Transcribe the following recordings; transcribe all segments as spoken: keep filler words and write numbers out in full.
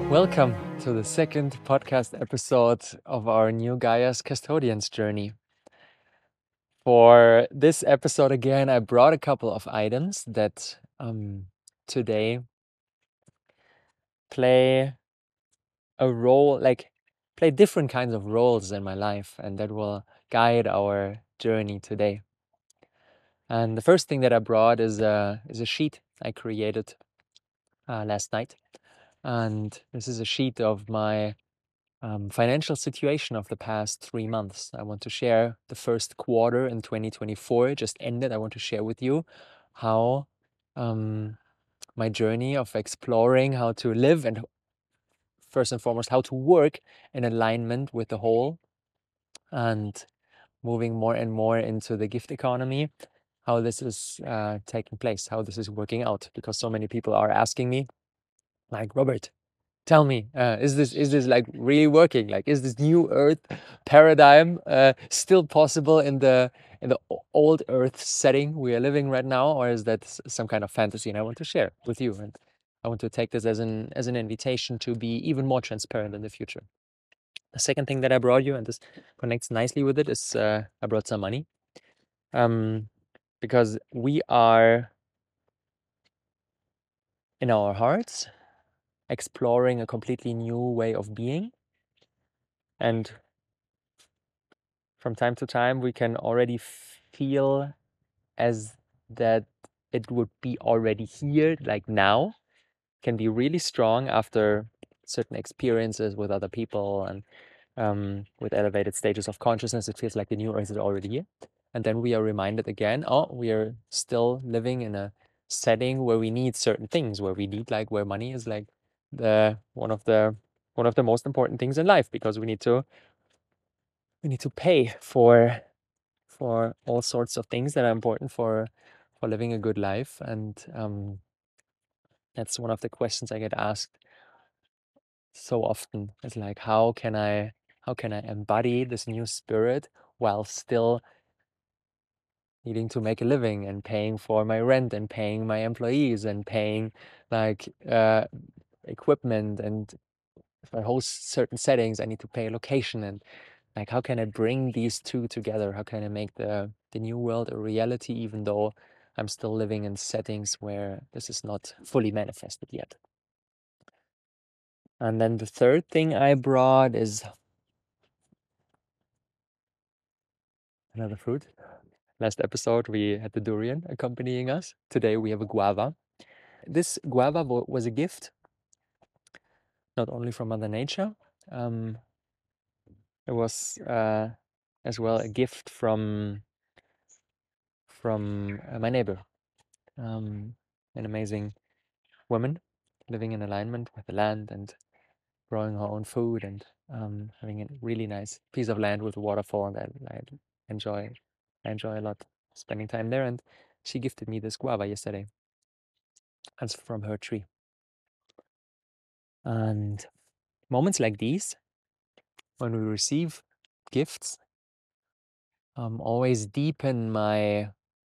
Welcome to the second podcast episode of our new Gaia's Custodians journey. For this episode again, I brought a couple of items that um, today play a role, like play different kinds of roles in my life, and that will guide our journey today. And the first thing that I brought is a, is a sheet I created uh, last night. And this is a sheet of my Um, financial situation of the past three months. I want to share the first quarter in twenty twenty-four just ended. I want to share with you how um, my journey of exploring how to live and first and foremost how to work in alignment with the whole and moving more and more into the gift economy, how this is uh, taking place, how this is working out, because so many people are asking me, like, Robert, tell me, uh, is this is this like really working? Like, is this new Earth paradigm uh, still possible in the in the old Earth setting we are living right now, or is that some kind of fantasy? And I want to share with you, and I want to take this as an as an invitation to be even more transparent in the future. The second thing that I brought you, and this connects nicely with it, is uh, I brought some money, um, because we are in our hearts exploring a completely new way of being. And from time to time, we can already feel as that it would be already here, like now, can be really strong after certain experiences with other people and um, with elevated stages of consciousness. It feels like the new earth is already here. And then we are reminded again, oh, we are still living in a setting where we need certain things, where we need like where money is like the one of the one of the most important things in life, because we need to we need to pay for for all sorts of things that are important for for living a good life. And um, that's one of the questions I get asked so often. It's like, how can I how can I embody this new spirit while still needing to make a living and paying for my rent and paying my employees and paying like uh, equipment, and if I host certain settings I need to pay a location, and like how can I bring these two together? How can I make the the new world a reality, even though I'm still living in settings where this is not fully manifested yet? And then the third thing I brought is another fruit. Last episode we had the durian accompanying us. Today we have a guava. This guava was a gift, not only from Mother Nature. Um, it was uh, as well a gift from from uh, my neighbor, um, an amazing woman living in alignment with the land and growing her own food, and um, having a really nice piece of land with a waterfall that I enjoy. I enjoy a lot spending time there. And she gifted me this guava yesterday. It's from her tree. And moments like these, when we receive gifts, um, always deepen my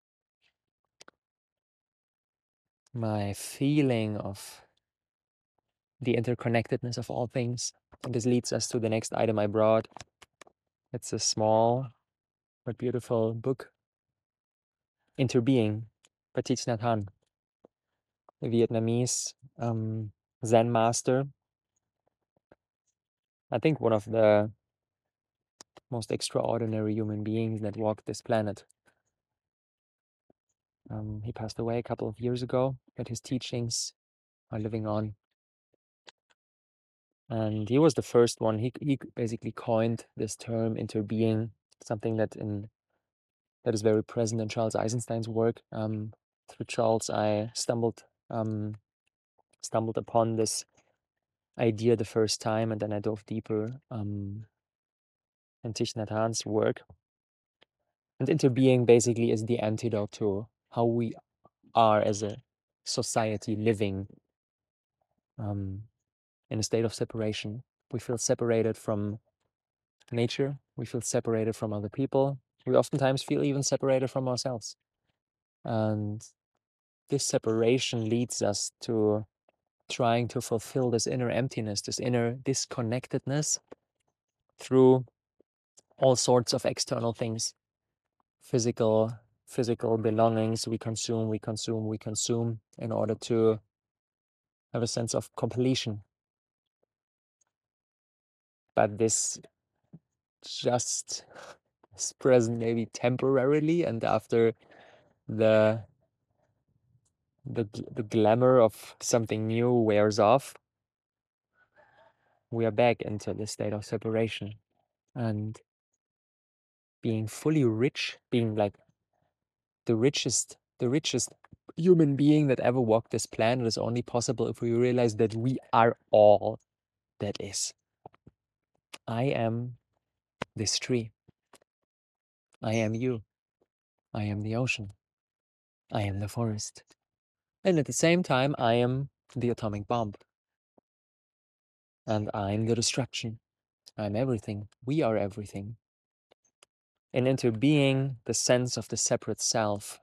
my feeling of the interconnectedness of all things. And this leads us to the next item I brought. It's a small but beautiful book, Interbeing by Thich Nhat Hanh, a Vietnamese um, Zen master. I think one of the most extraordinary human beings that walked this planet. Um, he passed away a couple of years ago, but his teachings are living on. And he was the first one. He he basically coined this term interbeing, something that in that is very present in Charles Eisenstein's work. Um, through Charles, I stumbled um, stumbled upon this idea the first time, and then I dove deeper um, in Thich Nhat Hanh's work. And interbeing basically is the antidote to how we are as a society living um, in a state of separation. We feel separated from nature. We feel separated from other people. We oftentimes feel even separated from ourselves. And this separation leads us to trying to fulfill this inner emptiness, this inner disconnectedness through all sorts of external things, physical, physical belongings we consume, we consume, we consume in order to have a sense of completion. But this just is present maybe temporarily, and after the the the glamour of something new wears off, we are back into the state of separation. And being fully rich, being like the richest, the richest human being that ever walked this planet is only possible if we realize that we are all that is. I am this tree. I am you. I am the ocean. I am the forest. And at the same time, I am the atomic bomb. And I'm the destruction. I'm everything. We are everything. And into being, the sense of the separate self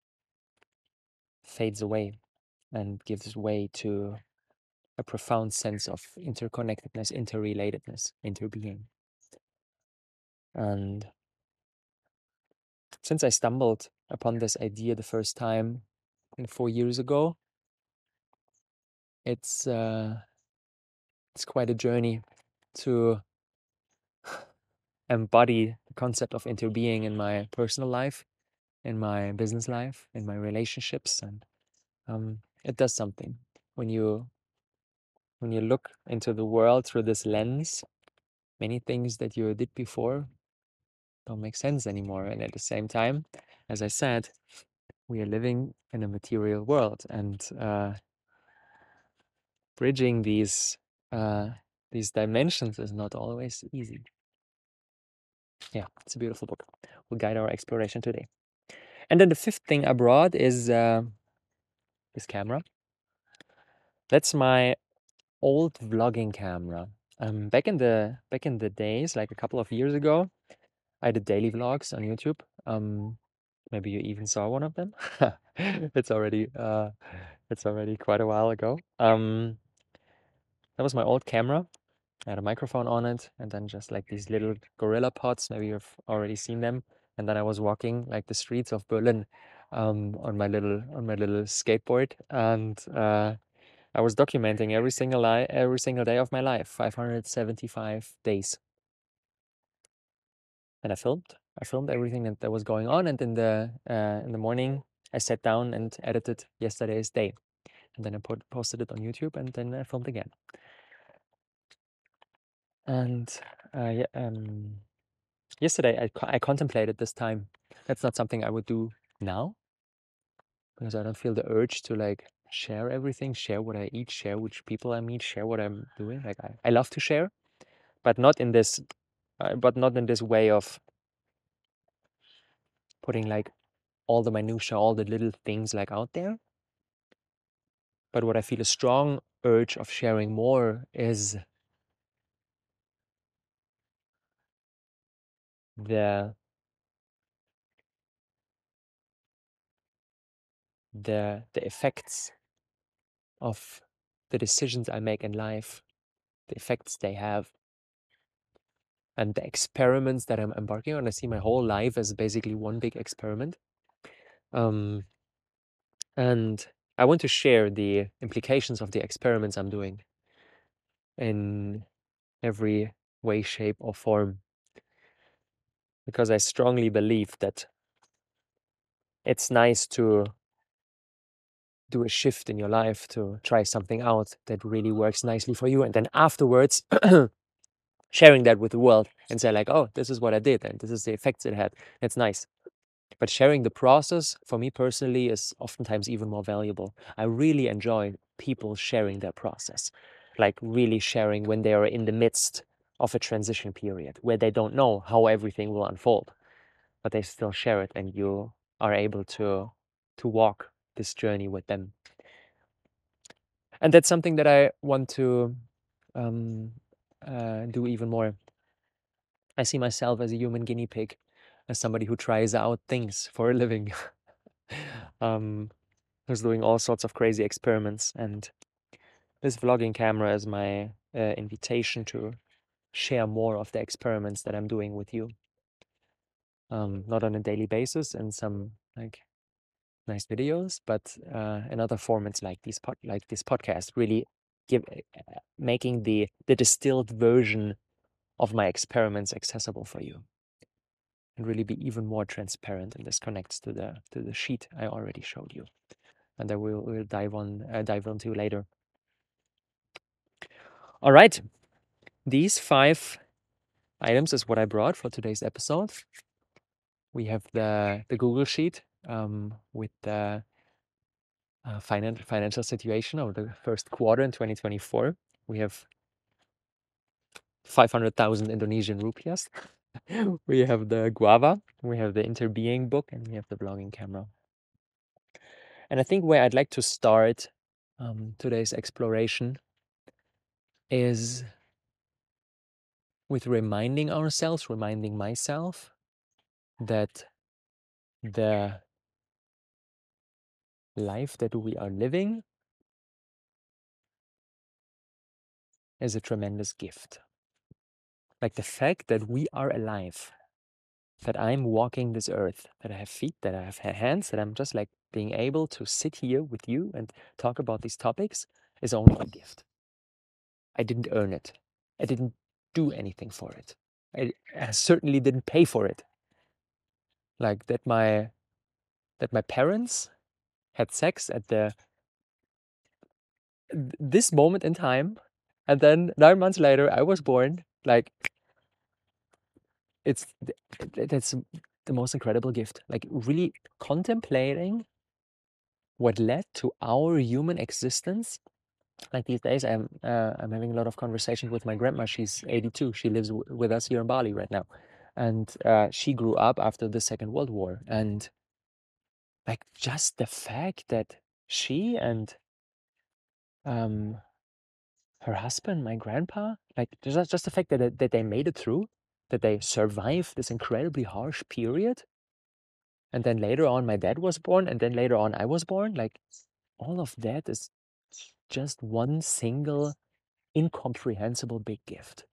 fades away and gives way to a profound sense of interconnectedness, interrelatedness, interbeing. And since I stumbled upon this idea the first time four years ago, it's uh, it's quite a journey to embody the concept of interbeing in my personal life, in my business life, in my relationships, and um, it does something when you when you look into the world through this lens. Many things that you did before don't make sense anymore, and at the same time, as I said, we are living in a material world, and uh, bridging these uh, these dimensions is not always easy. Yeah, it's a beautiful book. Will guide our exploration today. And then the fifth thing I brought is uh, this camera. That's my old vlogging camera. Um, back in the back in the days, like a couple of years ago, I did daily vlogs on YouTube. Um, maybe you even saw one of them. It's already uh, it's already quite a while ago. Um, that was my old camera. I had a microphone on it, and then just like these little gorilla pods. Maybe you've already seen them. And then I was walking like the streets of Berlin um, on my little on my little skateboard, and uh, I was documenting every single li- every single day of my life, five hundred seventy-five days. And I filmed. I filmed everything that, that was going on, and in the uh, in the morning, I sat down and edited yesterday's day, and then I put, posted it on YouTube, and then I filmed again. And uh, yeah, um, yesterday I, co- I contemplated this time. That's not something I would do now, because I don't feel the urge to like share everything, share what I eat, share which people I meet, share what I'm doing. Like I, I love to share, but not in this, uh, but not in this way of putting like all the minutia, all the little things like out there. But what I feel a strong urge of sharing more is the the the effects of the decisions I make in life, the effects they have, and the experiments that I'm embarking on. I see my whole life as basically one big experiment. Um, and I want to share the implications of the experiments I'm doing in every way, shape, or form, because I strongly believe that it's nice to do a shift in your life, to try something out that really works nicely for you, and then afterwards sharing that with the world and say like, oh, this is what I did and this is the effects it had. It's nice. But sharing the process, for me personally, is oftentimes even more valuable. I really enjoy people sharing their process, like really sharing when they are in the midst of a transition period where they don't know how everything will unfold, but they still share it, and you are able to to walk this journey with them. And that's something that I want to um, uh, do even more. I see myself as a human guinea pig, as somebody who tries out things for a living, um, who's doing all sorts of crazy experiments. And this vlogging camera is my uh, invitation to share more of the experiments that I'm doing with you. Um, not on a daily basis and some like nice videos, but uh, in other formats like these pod, like this podcast, really give uh, making the the distilled version of my experiments accessible for you, and really be even more transparent. And this connects to the to the sheet I already showed you, and that we'll, we'll dive on uh, dive into later. All right, these five items is what I brought for today's episode. We have the the Google sheet um, with the uh, finan- financial situation of the first quarter in twenty twenty-four. We have five hundred thousand Indonesian rupiahs. We have the guava, we have the interbeing book, and we have the vlogging camera. And I think where I'd like to start um, today's exploration is with reminding ourselves, reminding myself that the life that we are living is a tremendous gift. Like the fact that we are alive, that I'm walking this earth, that I have feet, that I have hands, that I'm just like being able to sit here with you and talk about these topics is only a gift. I didn't earn it. I didn't do anything for it. I, I certainly didn't pay for it. Like that my that my parents had sex at the this moment in time, and then nine months later I was born. Like it's that's the most incredible gift. Like really contemplating what led to our human existence. Like these days, I'm uh, I'm having a lot of conversations with my grandma. She's eighty-two. She lives w- with us here in Bali right now, and uh, she grew up after the Second World War. And like just the fact that she and um her husband, my grandpa, like just just the fact that that they made it through, that they survived this incredibly harsh period, and then later on my dad was born, and then later on I was born. Like all of that is just one single incomprehensible big gift.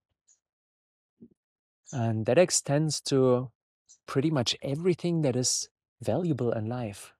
And that extends to pretty much everything that is valuable in life.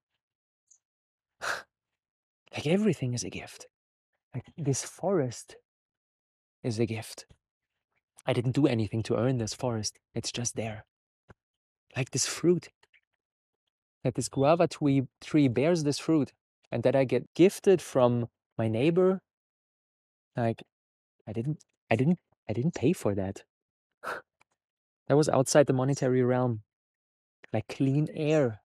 Like everything is a gift. Like this forest is a gift. I didn't do anything to earn this forest. It's just there. Like this fruit. That this guava tree, tree bears this fruit, and that I get gifted from my neighbor. Like I didn't I didn't I didn't pay for that. That was outside the monetary realm. Like clean air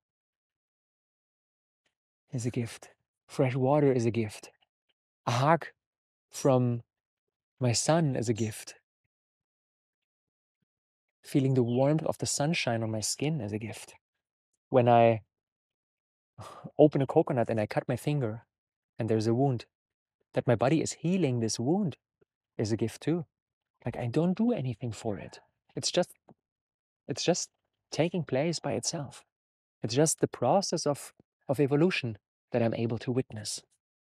is a gift. Fresh water is a gift. A hug from my son is a gift. Feeling the warmth of the sunshine on my skin is a gift. When I open a coconut and I cut my finger and there's a wound, that my body is healing this wound is a gift too. Like I don't do anything for it. It's just it's just taking place by itself. It's just the process of of evolution that I'm able to witness.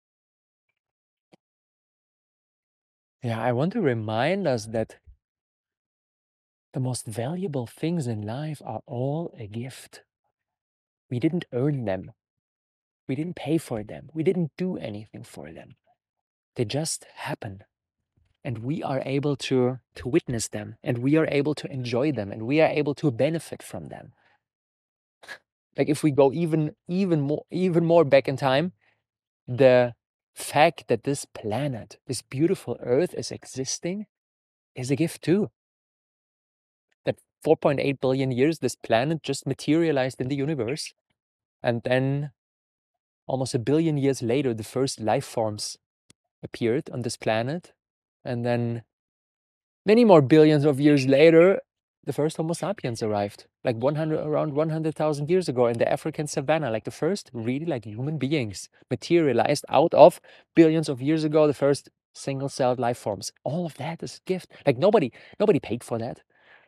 Yeah, I want to remind us that the most valuable things in life are all a gift. We didn't earn them. We didn't pay for them. We didn't do anything for them. They just happen. And we are able to, to witness them, and we are able to enjoy them, and we are able to benefit from them. Like if we go even even more even more back in time, the fact that this planet, this beautiful earth is existing is a gift too. That four point eight billion years this planet just materialized in the universe, and then almost a billion years later the first life forms appeared on this planet, and then many more billions of years later the first Homo sapiens arrived, like one hundred around one hundred thousand years ago in the African savannah. Like the first really like human beings materialized out of billions of years ago, the first single-celled life forms. All of that is a gift. Like nobody nobody paid for that.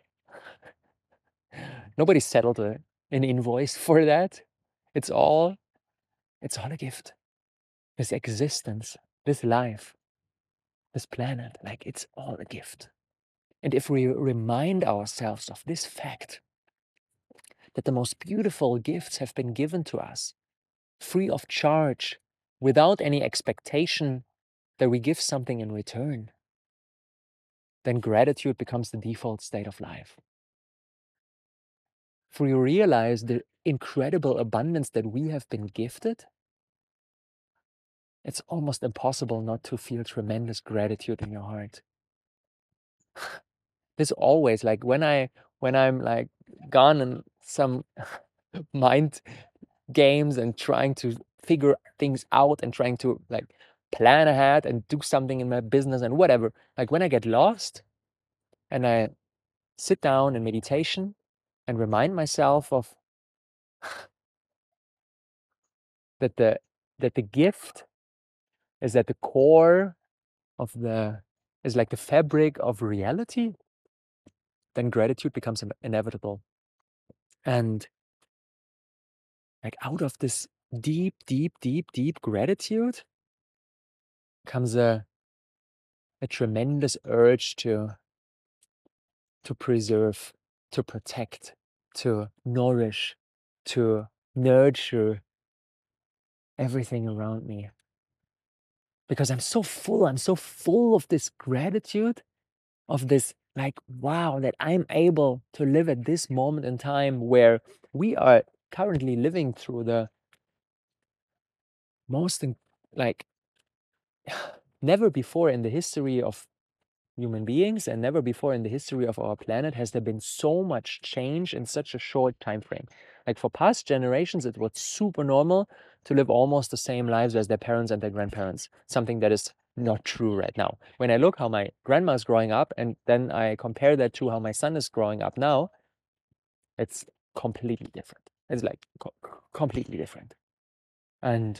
Nobody settled a, an invoice for that. It's all it's all a gift. This existence, this life. this planet, like it's all a gift. And if we remind ourselves of this fact, that the most beautiful gifts have been given to us, free of charge, without any expectation that we give something in return, then gratitude becomes the default state of life. If we realize the incredible abundance that we have been gifted, it's almost impossible not to feel tremendous gratitude in your heart. This always, like when I when I'm like gone in some mind games and trying to figure things out and trying to like plan ahead and do something in my business and whatever, like when I get lost and I sit down in meditation and remind myself of that the that the gift is at the core of the is like the fabric of reality, then gratitude becomes in- inevitable. And like out of this deep, deep, deep, deep gratitude comes a a tremendous urge to to preserve, to protect, to nourish, to nurture everything around me. Because I'm so full, I'm so full of this gratitude, of this like, wow, that I'm able to live at this moment in time where we are currently living through the most in- like never before in the history of human beings and never before in the history of our planet has there been so much change in such a short time frame. Like for past generations, it was super normal to live almost the same lives as their parents and their grandparents, something that is not true right now. When I look how my grandma is growing up and then I compare that to how my son is growing up now, it's completely different. It's like co- completely different. And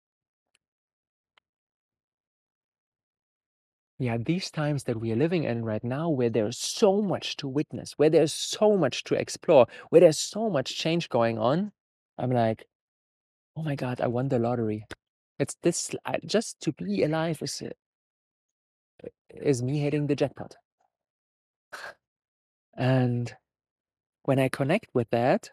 yeah, these times that we are living in right now, where there's so much to witness, where there's so much to explore, where there's so much change going on, I'm like, oh my God, I won the lottery. It's this, I, just to be alive is, uh, is me hitting the jackpot. And when I connect with that,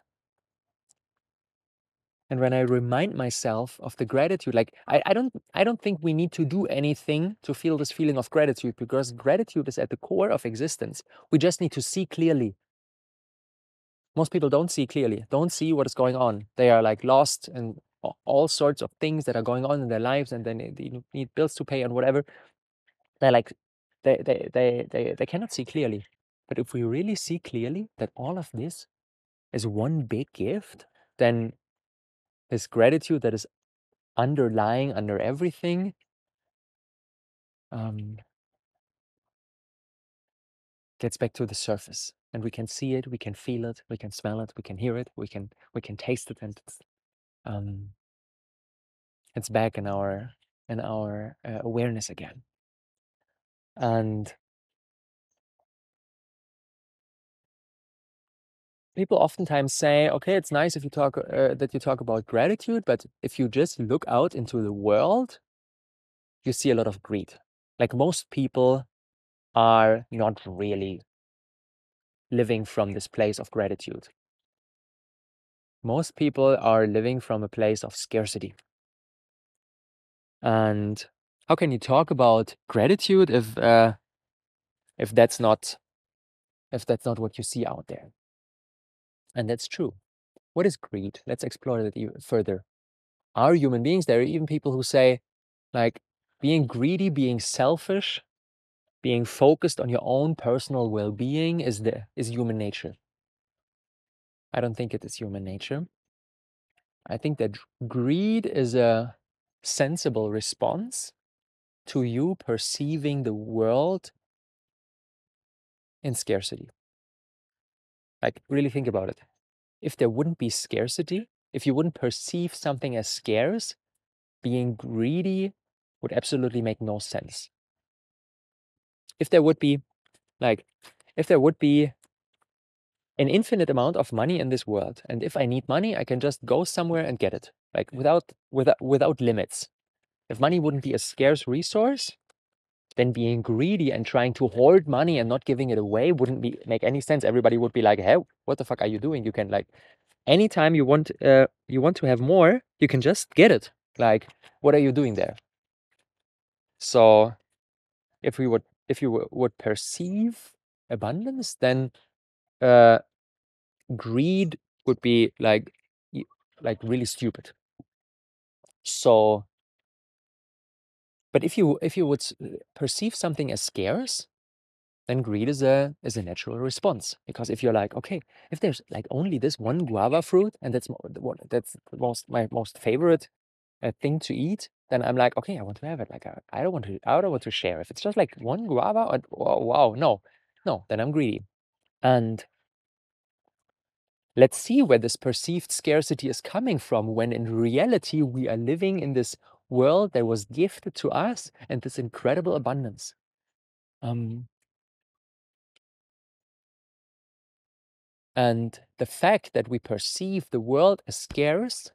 and when I remind myself of the gratitude, like I, I don't I don't think we need to do anything to feel this feeling of gratitude, because gratitude is at the core of existence. We just need to see clearly. Most people don't see clearly, don't see what is going on. They are like lost in all sorts of things that are going on in their lives, and then they need bills to pay and whatever. They're like, they, they, they, they, they cannot see clearly. But if we really see clearly that all of this is one big gift, then this gratitude that is underlying under everything um, gets back to the surface, and we can see it, we can feel it, we can smell it, we can hear it, we can we can taste it, and it's, um, it's back in our in our uh, awareness again. And people oftentimes say, okay, it's nice if you talk uh, that you talk about gratitude, but if you just look out into the world, you see a lot of greed. Like most people are not really living from this place of gratitude. Most people are living from a place of scarcity. And how can you talk about gratitude if uh, if that's not if that's not what you see out there? And that's true. What is greed? Let's explore that even further. Are human beings? There are even people who say, like, being greedy, being selfish, being focused on your own personal well-being is the is human nature. I don't think it is human nature. I think that greed is a sensible response to you perceiving the world in scarcity. Like, really think about it. If there wouldn't be scarcity, if you wouldn't perceive something as scarce, being greedy would absolutely make no sense. If there would be, like, if there would be an infinite amount of money in this world, and if I need money, I can just go somewhere and get it, like without without without limits. If money wouldn't be a scarce resource, then being greedy and trying to hoard money and not giving it away wouldn't be make any sense. Everybody would be like, hey, what the fuck are you doing? You can like, anytime you want uh, you want to have more, you can just get it. Like, what are you doing there? So if we would if you would perceive abundance, then uh, greed would be like like really stupid. So, but if you if you would perceive something as scarce, then greed is a is a natural response. Because if you're like, okay, if there's like only this one guava fruit and that's what that's the most my most favorite uh, thing to eat, then I'm like, okay, I want to have it. Like I, I don't want to I don't want to share. If it's just like one guava, or, wow, wow, no, no, then I'm greedy. And let's see where this perceived scarcity is coming from, when in reality we are living in this world that was gifted to us and this incredible abundance. Um, and the fact that we perceive the world as scarce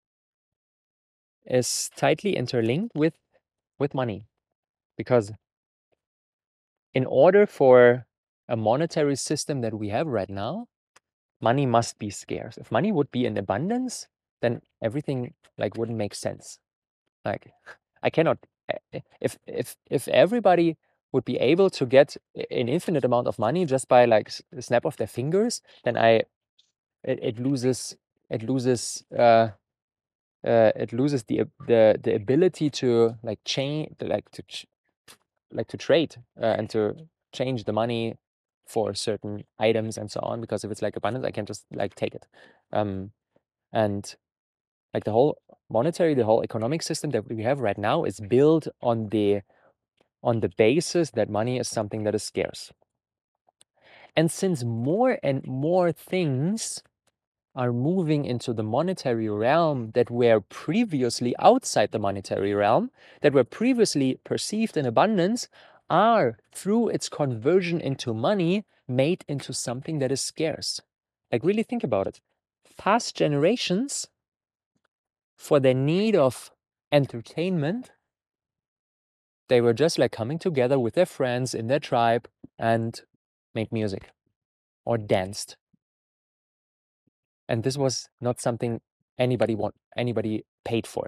is tightly interlinked with, with money. Because in order for a monetary system that we have right now, money must be scarce. If money would be in abundance, then everything like wouldn't make sense. Like I cannot, if if if everybody would be able to get an infinite amount of money just by like a snap of their fingers, then I it, it loses it loses uh, uh it loses the the the ability to like change like to like to trade uh, and to change the money for certain items and so on, because if it's like abundance, I can just like take it. Um, and like the whole monetary, the whole economic system that we have right now is built on the on the basis that money is something that is scarce. And since more and more things are moving into the monetary realm that were previously outside the monetary realm, that were previously perceived in abundance, are, through its conversion into money, made into something that is scarce. Like, really think about it. Past generations, for their need of entertainment, they were just like coming together with their friends in their tribe and made music or danced. And this was not something anybody want anybody paid for.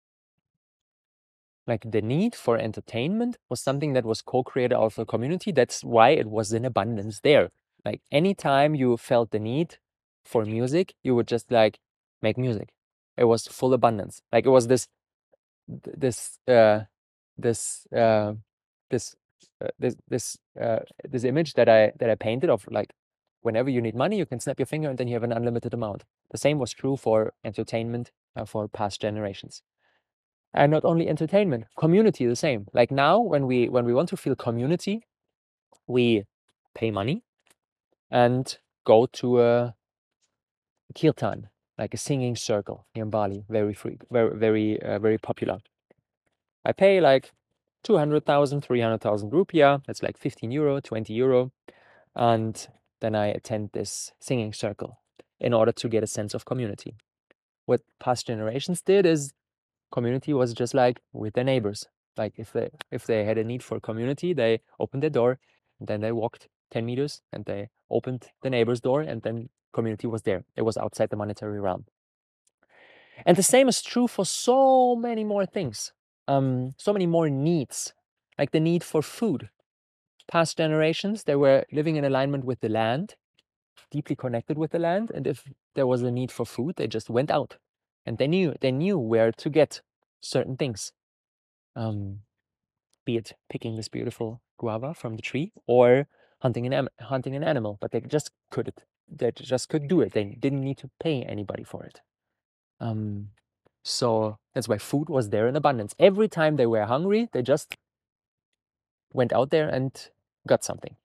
Like the need for entertainment was something that was co-created out of a community. That's why it was in abundance there. Like anytime you felt the need for music, you would just like make music. It was full abundance. Like it was this this uh this uh this uh, this this uh this image that I that I painted of like whenever you need money, you can snap your finger and then you have an unlimited amount. The same was true for entertainment uh, for past generations. And not only entertainment, community the same. Like now, when we when we want to feel community, we pay money and go to a kirtan, like a singing circle here in Bali, very free, very very uh, very popular. I pay like two hundred thousand, three hundred thousand rupiah. That's like fifteen euro, twenty euro, and then I attend this singing circle in order to get a sense of community. What past generations did is community was just like with their neighbors. Like if they if they had a need for community, they opened their door, and then they walked ten meters and they opened the neighbor's door, and then community was there. It was outside the monetary realm. And the same is true for so many more things. Um, so many more needs, like the need for food. Past generations, they were living in alignment with the land, deeply connected with the land, and if there was a need for food, they just went out, and they knew they knew where to get certain things. Um, be it picking this beautiful guava from the tree or hunting an hunting an animal, but they just could it. They just could do it. They didn't need to pay anybody for it. Um, so that's why food was there in abundance. Every time they were hungry, they just went out there and got something.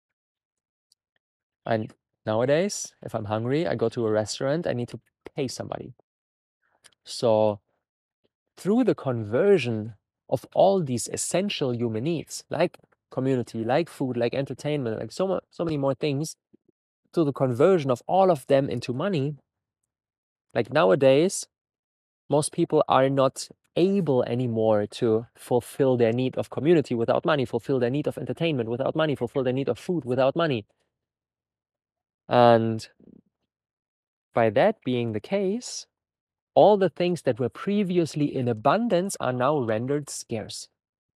And nowadays, if I'm hungry, I go to a restaurant, I need to pay somebody. So through the conversion of all these essential human needs, like community, like food, like entertainment, like so, so many more things, to the conversion of all of them into money, like nowadays, most people are not able anymore to fulfill their need of community without money, fulfill their need of entertainment without money, fulfill their need of food without money. And by that being the case, all the things that were previously in abundance are now rendered scarce.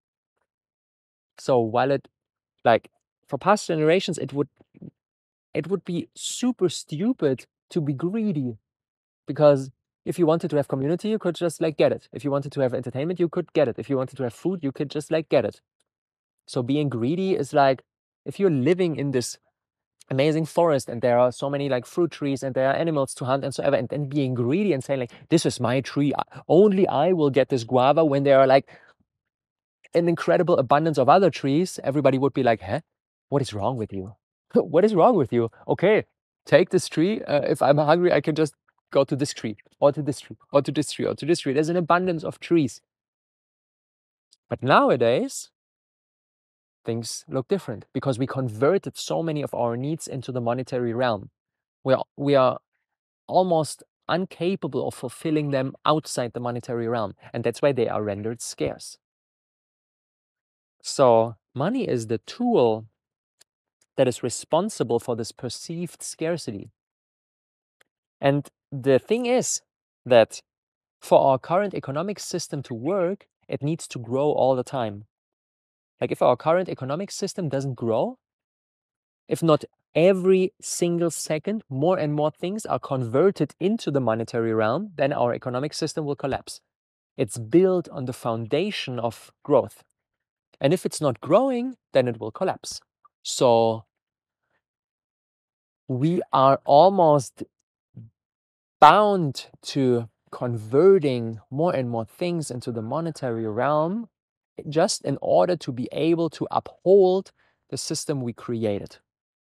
So while it, like, for past generations, it would it would be super stupid to be greedy, because if you wanted to have community, you could just like get it. If you wanted to have entertainment, you could get it. If you wanted to have food, you could just like get it. So being greedy is like, if you're living in this amazing forest and there are so many like fruit trees and there are animals to hunt and so ever, and then being greedy and saying like, this is my tree, only I will get this guava, when there are like an incredible abundance of other trees, everybody would be like, huh? What is wrong with you? What is wrong with you? Okay, take this tree. Uh, if I'm hungry, I can just go to this tree, or to this tree, or to this tree, or to this tree. There's an abundance of trees. But nowadays, things look different, because we converted so many of our needs into the monetary realm. We are, we are almost incapable of fulfilling them outside the monetary realm, and that's why they are rendered scarce. So money is the tool that is responsible for this perceived scarcity. And the thing is that for our current economic system to work, it needs to grow all the time. Like if our current economic system doesn't grow, if not every single second more and more things are converted into the monetary realm, then our economic system will collapse. It's built on the foundation of growth. And if it's not growing, then it will collapse. So we are almost bound to converting more and more things into the monetary realm, just in order to be able to uphold the system we created.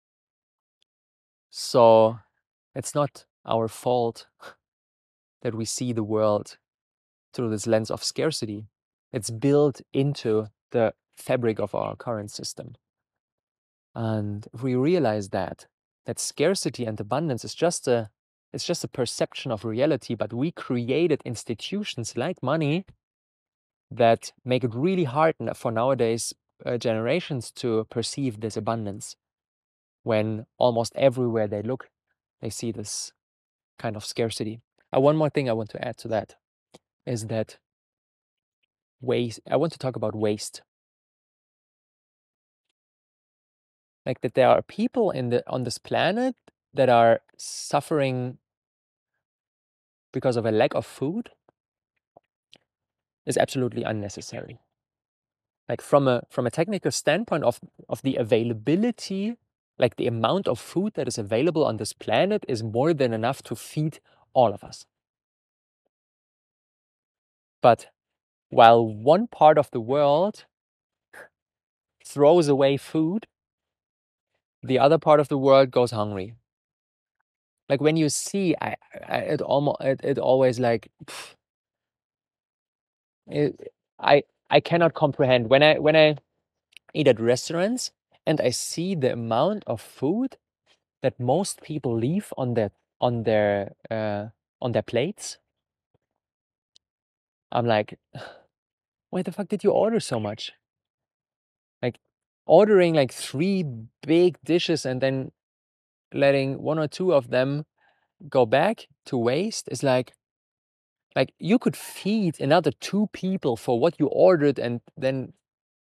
So it's not our fault that we see the world through this lens of scarcity. It's built into the fabric of our current system. And if we realize that, that scarcity and abundance is just a, it's just a perception of reality, but we created institutions like money that make it really hard for nowadays uh, generations to perceive this abundance, when almost everywhere they look, they see this kind of scarcity. Uh, one more thing I want to add to that is that waste, I want to talk about waste. Like that there are people in the on this planet that are suffering because of a lack of food is absolutely unnecessary. Like from a from a technical standpoint of, of the availability, like the amount of food that is available on this planet is more than enough to feed all of us. But while one part of the world throws away food, the other part of the world goes hungry. Like when you see, I, I it almost it, it always like pff, it, I I cannot comprehend when I when I eat at restaurants and I see the amount of food that most people leave on their on their uh, on their plates. I'm like, why the fuck did you order so much? Like ordering like three big dishes and then letting one or two of them go back to waste is like, like you could feed another two people for what you ordered and then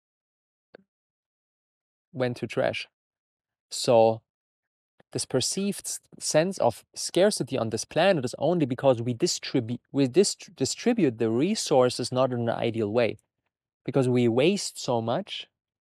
went to trash. So this perceived sense of scarcity on this planet is only because we distribute we dist- distribute the resources not in an ideal way. Because we waste so much,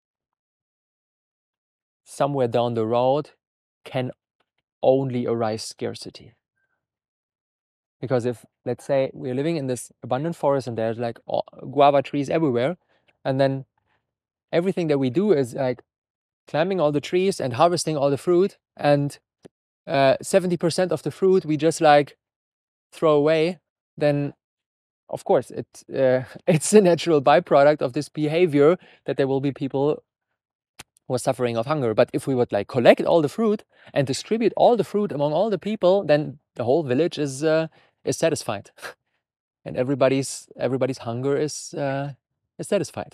somewhere down the road can only arise scarcity. Because if, let's say, we're living in this abundant forest and there's like guava trees everywhere, and then everything that we do is like climbing all the trees and harvesting all the fruit, and uh, seventy percent of the fruit we just like throw away, then of course it uh, it's a natural byproduct of this behavior that there will be people who are suffering of hunger. But if we would like collect all the fruit and distribute all the fruit among all the people, then the whole village is uh, is satisfied. and everybody's everybody's hunger is uh, is satisfied.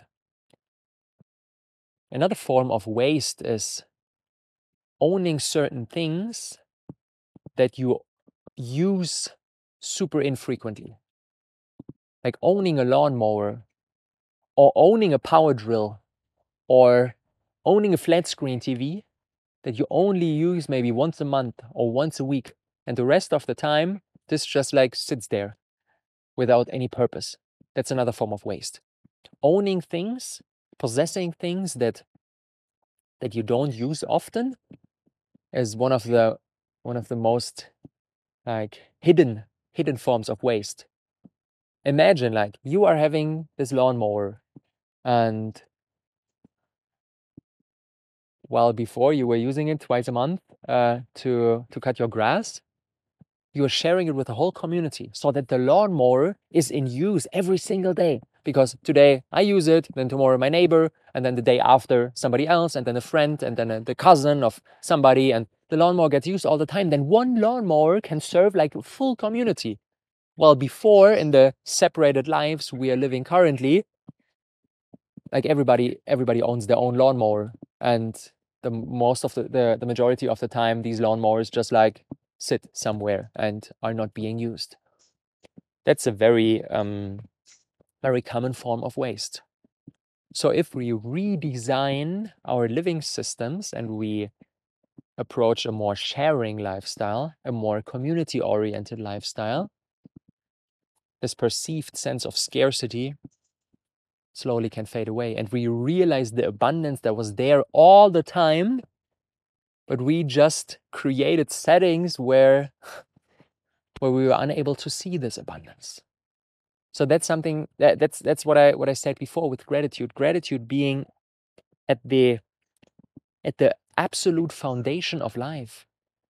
Another form of waste is owning certain things that you use super infrequently, like owning a lawnmower, or owning a power drill, or owning a flat screen T V that you only use maybe once a month or once a week, and the rest of the time this just like sits there without any purpose. That's another form of waste. Owning things, possessing things that that you don't use often is one of the one of the most like hidden hidden forms of waste. Imagine like you are having this lawnmower, and while before you were using it twice a month uh, to to cut your grass, you are sharing it with the whole community so that the lawnmower is in use every single day. Because today I use it, then tomorrow my neighbor, and then the day after somebody else, and then a friend, and then a, the cousin of somebody, and the lawnmower gets used all the time. Then one lawnmower can serve like a full community. While before, in the separated lives we are living currently, like everybody everybody owns their own lawnmower, and the most of the, the the majority of the time these lawnmowers just like sit somewhere and are not being used. That's a very um very common form of waste. So if we redesign our living systems and we approach a more sharing lifestyle, a more community oriented lifestyle, this perceived sense of scarcity slowly can fade away, and we realize the abundance that was there all the time, but we just created settings where where we were unable to see this abundance. So that's something that that's that's what I what I said before with gratitude. Gratitude being at the at the absolute foundation of life.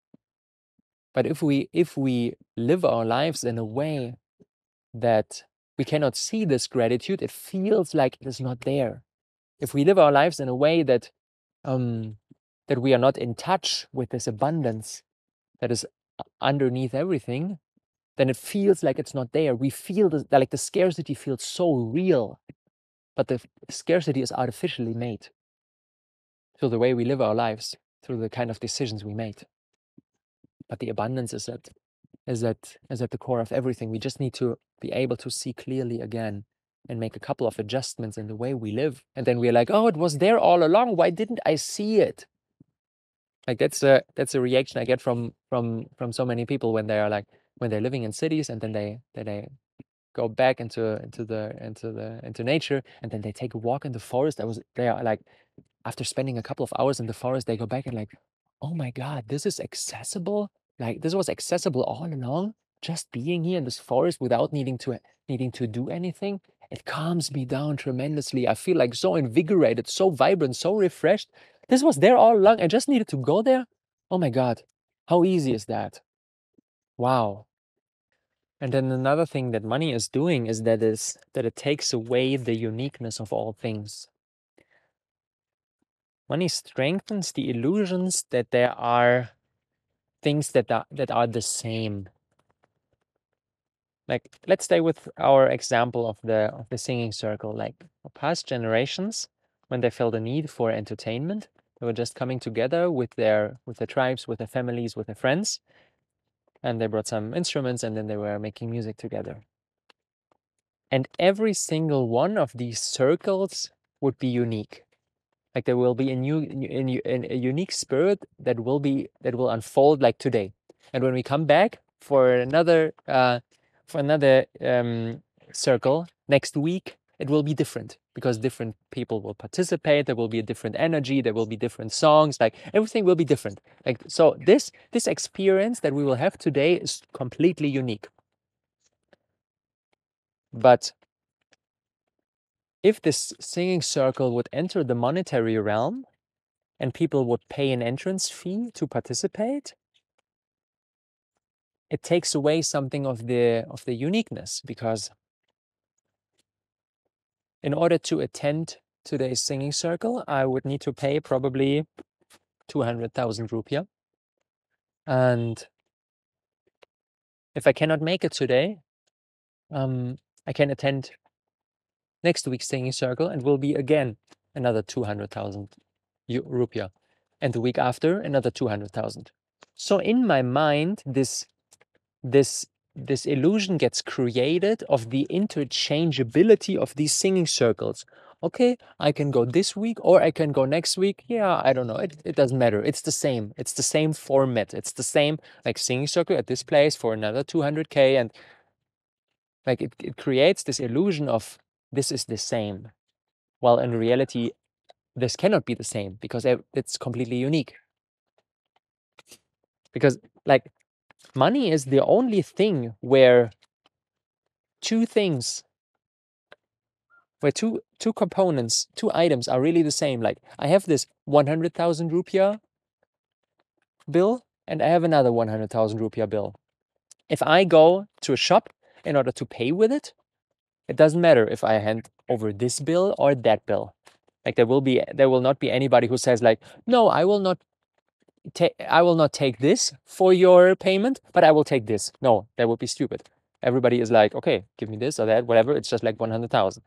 But if we if we live our lives in a way that we cannot see this gratitude, it feels like it is not there. If we live our lives in a way that um, that we are not in touch with this abundance that is underneath everything, then it feels like it's not there. We feel that like the scarcity feels so real, but the scarcity is artificially made through the way we live our lives, through the kind of decisions we made. But the abundance is at is at is at the core of everything. We just need to be able to see clearly again and make a couple of adjustments in the way we live. And then we're like, oh, it was there all along. Why didn't I see it? Like that's a that's a reaction I get from from from so many people when they are like when they're living in cities, and then they then they go back into into the into the into nature, and then they take a walk in the forest. I was they are like after spending a couple of hours in the forest, they go back and like, oh my God, this is accessible. Like this was accessible all along. Just being here in this forest without needing to needing to do anything, it calms me down tremendously. I feel like so invigorated, so vibrant, so refreshed. This was there all along. I just needed to go there. Oh my God, how easy is that? Wow. And then another thing that money is doing is that is that it takes away the uniqueness of all things. Money strengthens the illusions that there are things that are, that are the same. Like, let's stay with our example of the of the singing circle. Like past generations, when they felt a need for entertainment, they were just coming together with their with their tribes, with their families, with their friends, and they brought some instruments, and then they were making music together. And every single one of these circles would be unique. Like there will be a new, a, new, a unique spirit that will be that will unfold like today. And when we come back for another uh, for another um, circle next week, it will be different because different people will participate. There will be a different energy. There will be different songs. Like everything will be different. Like so, this this experience that we will have today is completely unique. But if this singing circle would enter the monetary realm and people would pay an entrance fee to participate, it takes away something of the of the uniqueness, because in order to attend today's singing circle, I would need to pay probably two hundred thousand rupiah. And if I cannot make it today, um, I can attend next week's singing circle and will be again another two hundred thousand rupiah, and the week after another two hundred thousand. So in my mind, this this this illusion gets created of the interchangeability of these singing circles. Okay, I can go this week or I can go next week. Yeah, I don't know. It, it doesn't matter. It's the same. It's the same format. It's the same like singing circle at this place for another two hundred K. And like it, it creates this illusion of this is the same. While in reality, this cannot be the same because it's completely unique. Because like money is the only thing where two things where two two components, two items are really the same. Like I have this one hundred thousand rupiah bill and I have another one hundred thousand rupiah bill. If I go to a shop in order to pay with it, it doesn't matter if I hand over this bill or that bill. Like there will be there will not be anybody who says like, no, I will not take I will not take this for your payment, but I will take this. No, that would be stupid. Everybody is like, okay, give me this or that, whatever. It's just like one hundred thousand.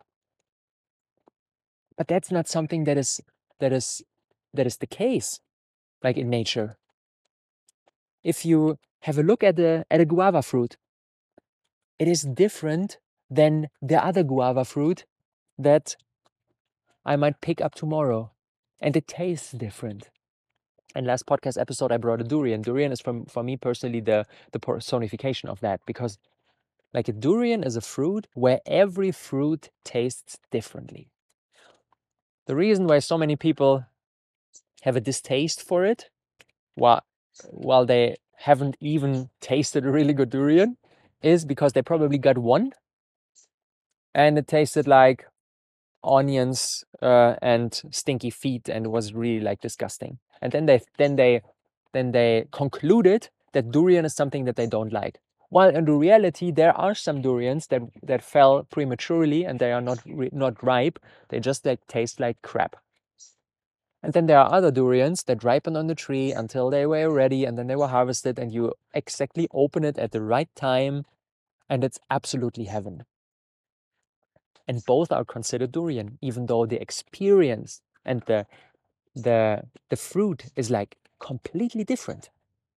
But that's not something that is that is that is the case, like in nature. If you have a look at the at a guava fruit, it is different than the other guava fruit that I might pick up tomorrow, and it tastes different. And last podcast episode, I brought a durian. Durian is from for me personally the the personification of that, because like a durian is a fruit where every fruit tastes differently. The reason why so many people have a distaste for it, while while they haven't even tasted a really good durian, is because they probably got one and it tasted like onions uh, and stinky feet and was really like disgusting. And then they then they then they concluded that durian is something that they don't like. While in the reality, there are some durians that that fell prematurely and they are not not ripe. They just like taste like crap. And then there are other durians that ripen on the tree until they were ready and then they were harvested and you exactly open it at the right time and it's absolutely heaven. And both are considered durian, even though the experience and the the the fruit is like completely different.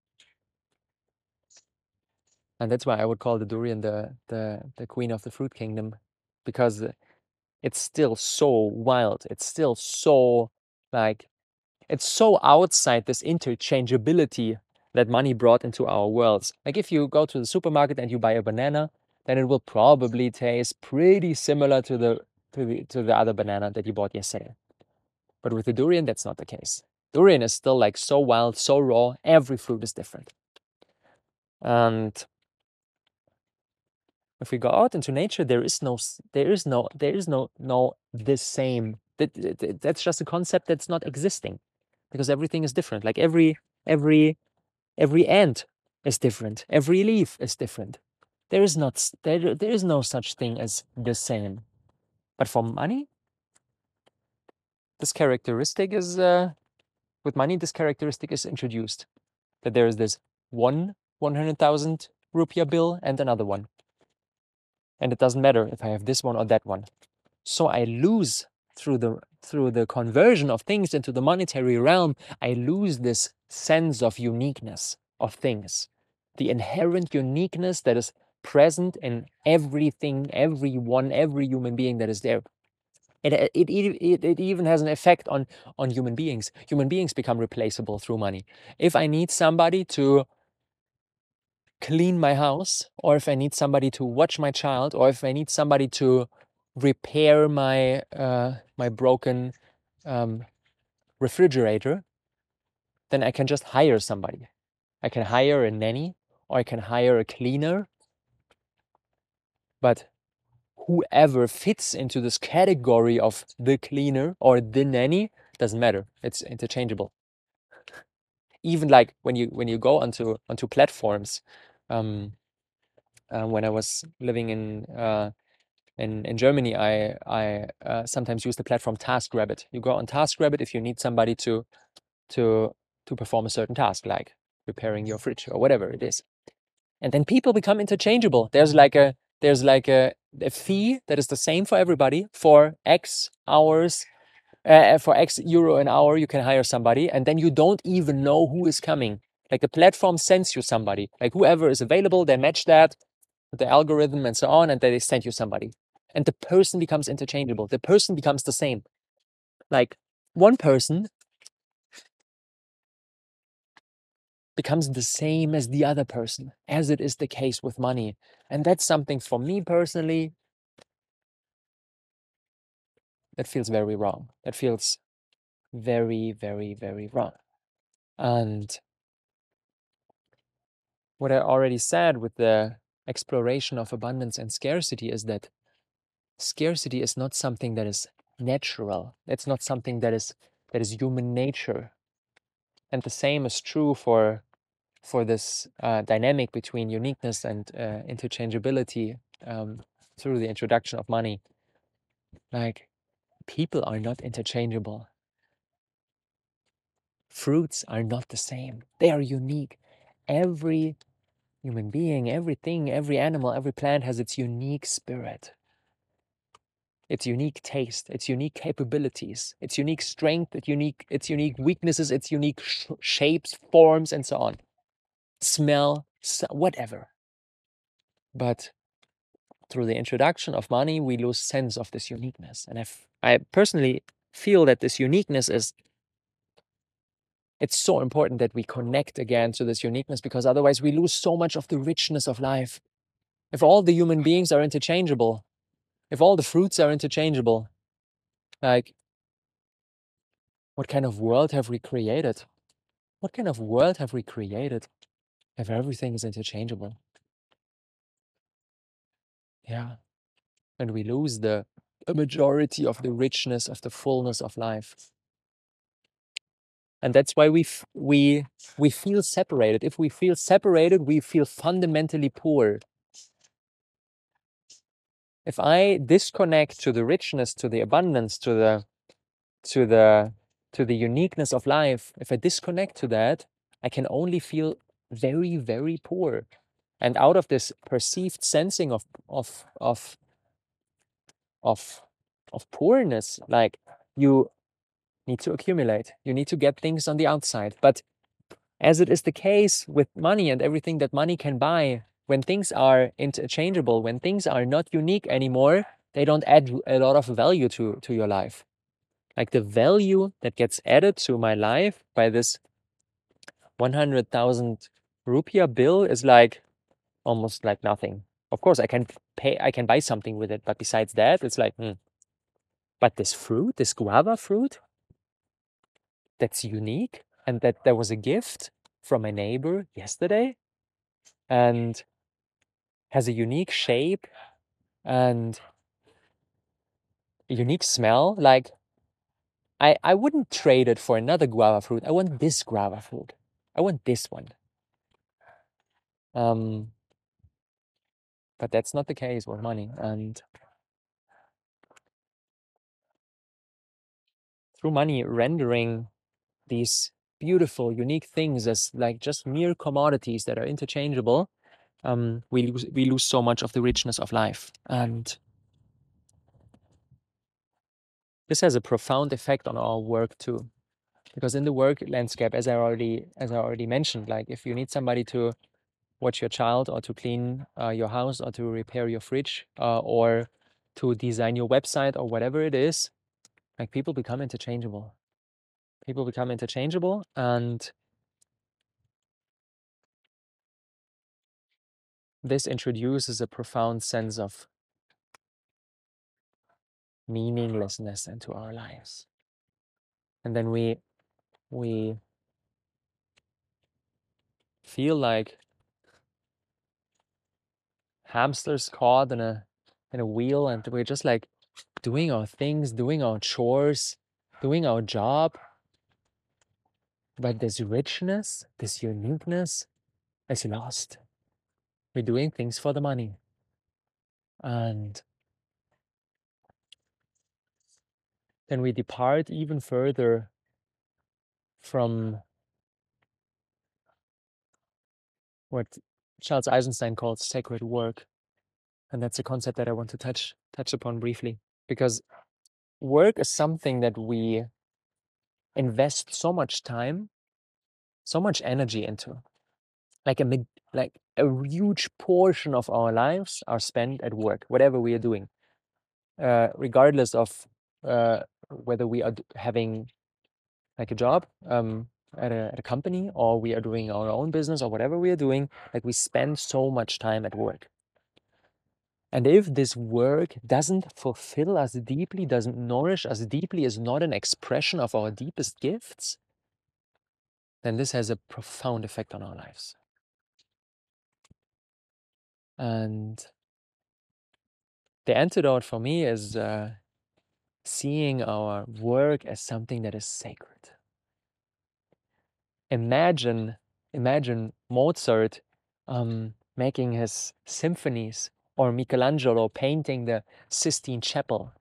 And that's why I would call the durian the the the queen of the fruit kingdom, because it's still so wild. It's still so like it's so outside this interchangeability that money brought into our worlds. Like if you go to the supermarket and you buy a banana, then it will probably taste pretty similar to the to the to the other banana that you bought yesterday. But with the durian, that's not the case. Durian is still like so wild, so raw. Every fruit is different. And if we go out into nature, there is no, there is no, there is no, no the same. That, that that's just a concept that's not existing, because everything is different. Like every every every ant is different. Every leaf is different. There is not there there is no such thing as the same. But for money, this characteristic is uh, with money. This characteristic is introduced, that there is this one one hundred thousand rupiah bill and another one. And it doesn't matter if I have this one or that one. So I lose through the through the conversion of things into the monetary realm, I lose this sense of uniqueness of things. The inherent uniqueness that is present in everything, everyone, every human being that is there. It, it, it, it even has an effect on, on human beings. Human beings become replaceable through money. If I need somebody to clean my house, or if I need somebody to watch my child, or if I need somebody to repair my uh, my broken um, refrigerator, then I can just hire somebody. I can hire a nanny or I can hire a cleaner. But whoever fits into this category of the cleaner or the nanny doesn't matter. It's interchangeable. Even like when you when you go onto onto platforms. Um, uh, when I was living in uh, in in Germany, I I uh, sometimes use the platform TaskRabbit. You go on TaskRabbit if you need somebody to to to perform a certain task, like repairing your fridge or whatever it is. And then people become interchangeable. There's like a there's like a, a fee that is the same for everybody for X hours, uh, for X euro an hour, you can hire somebody, and then you don't even know who is coming. Like the platform sends you somebody, like whoever is available, they match that with the algorithm and so on, and then they send you somebody. And the person becomes interchangeable. The person becomes the same. Like one person becomes the same as the other person, as it is the case with money. And that's something for me personally that feels very wrong. That feels very, very, very wrong. And what I already said with the exploration of abundance and scarcity is that scarcity is not something that is natural. It's not something that is that is human nature. And the same is true for for this uh, dynamic between uniqueness and uh, interchangeability um, through the introduction of money. Like, people are not interchangeable. Fruits are not the same. They are unique. Every human being, everything, every animal, every plant has its unique spirit, its unique taste, its unique capabilities, its unique strength, its unique, its unique weaknesses, its unique sh shapes, forms, and so on. Smell, whatever. But through the introduction of money, we lose sense of this uniqueness. And if I personally feel that this uniqueness is, it's so important that we connect again to this uniqueness, because otherwise we lose so much of the richness of life. If all the human beings are interchangeable, if all the fruits are interchangeable, like, what kind of world have we created? What kind of world have we created if everything is interchangeable? Yeah. And we lose the, the majority of the richness, of the fullness of life. And that's why we, f we, we feel separated. If we feel separated, we feel fundamentally poor. If I disconnect to the richness, to the abundance, to the, to the, to the uniqueness of life, if I disconnect to that, I can only feel very, very poor. And out of this perceived sensing of, of, of, of, of poorness, like, you need to accumulate, you need to get things on the outside. But as it is the case with money and everything that money can buy, when things are interchangeable, when things are not unique anymore, they don't add a lot of value to, to your life. Like, the value that gets added to my life by this one hundred thousand rupiah bill is like almost like nothing. Of course, I can pay, I can buy something with it, but besides that, it's like, hmm. But this fruit, this guava fruit, that's unique, and that there was a gift from my neighbor yesterday, and has a unique shape and a unique smell. Like, I, I wouldn't trade it for another guava fruit. I want this guava fruit. I want this one. Um, but that's not the case with money. And through money rendering these beautiful, unique things as like just mere commodities that are interchangeable, um, we lose we lose so much of the richness of life. And this has a profound effect on our work too. Because in the work landscape, as I already as I already mentioned, like, if you need somebody to watch your child, or to clean uh, your house, or to repair your fridge, uh, or to design your website, or whatever it is, like, people become interchangeable. People become interchangeable, and this introduces a profound sense of meaninglessness into our lives. And then we we feel like hamsters caught in a in a wheel, and we're just like doing our things, doing our chores, doing our job. But this richness, this uniqueness is lost. We're doing things for the money. And then we depart even further from what Charles Eisenstein calls sacred work. And that's a concept that I want to touch touch upon briefly, because work is something that we invest so much time, so much energy into. Like a mid, like a huge portion of our lives are spent at work, whatever we are doing, uh, regardless of uh, whether we are having like a job um, at, a, at a company, or we are doing our own business, or whatever we are doing. Like, we spend so much time at work. And if this work doesn't fulfill us deeply, doesn't nourish us deeply, is not an expression of our deepest gifts, then this has a profound effect on our lives. And the antidote for me is uh, seeing our work as something that is sacred. Imagine, imagine Mozart um, making his symphonies, or Michelangelo painting the Sistine Chapel.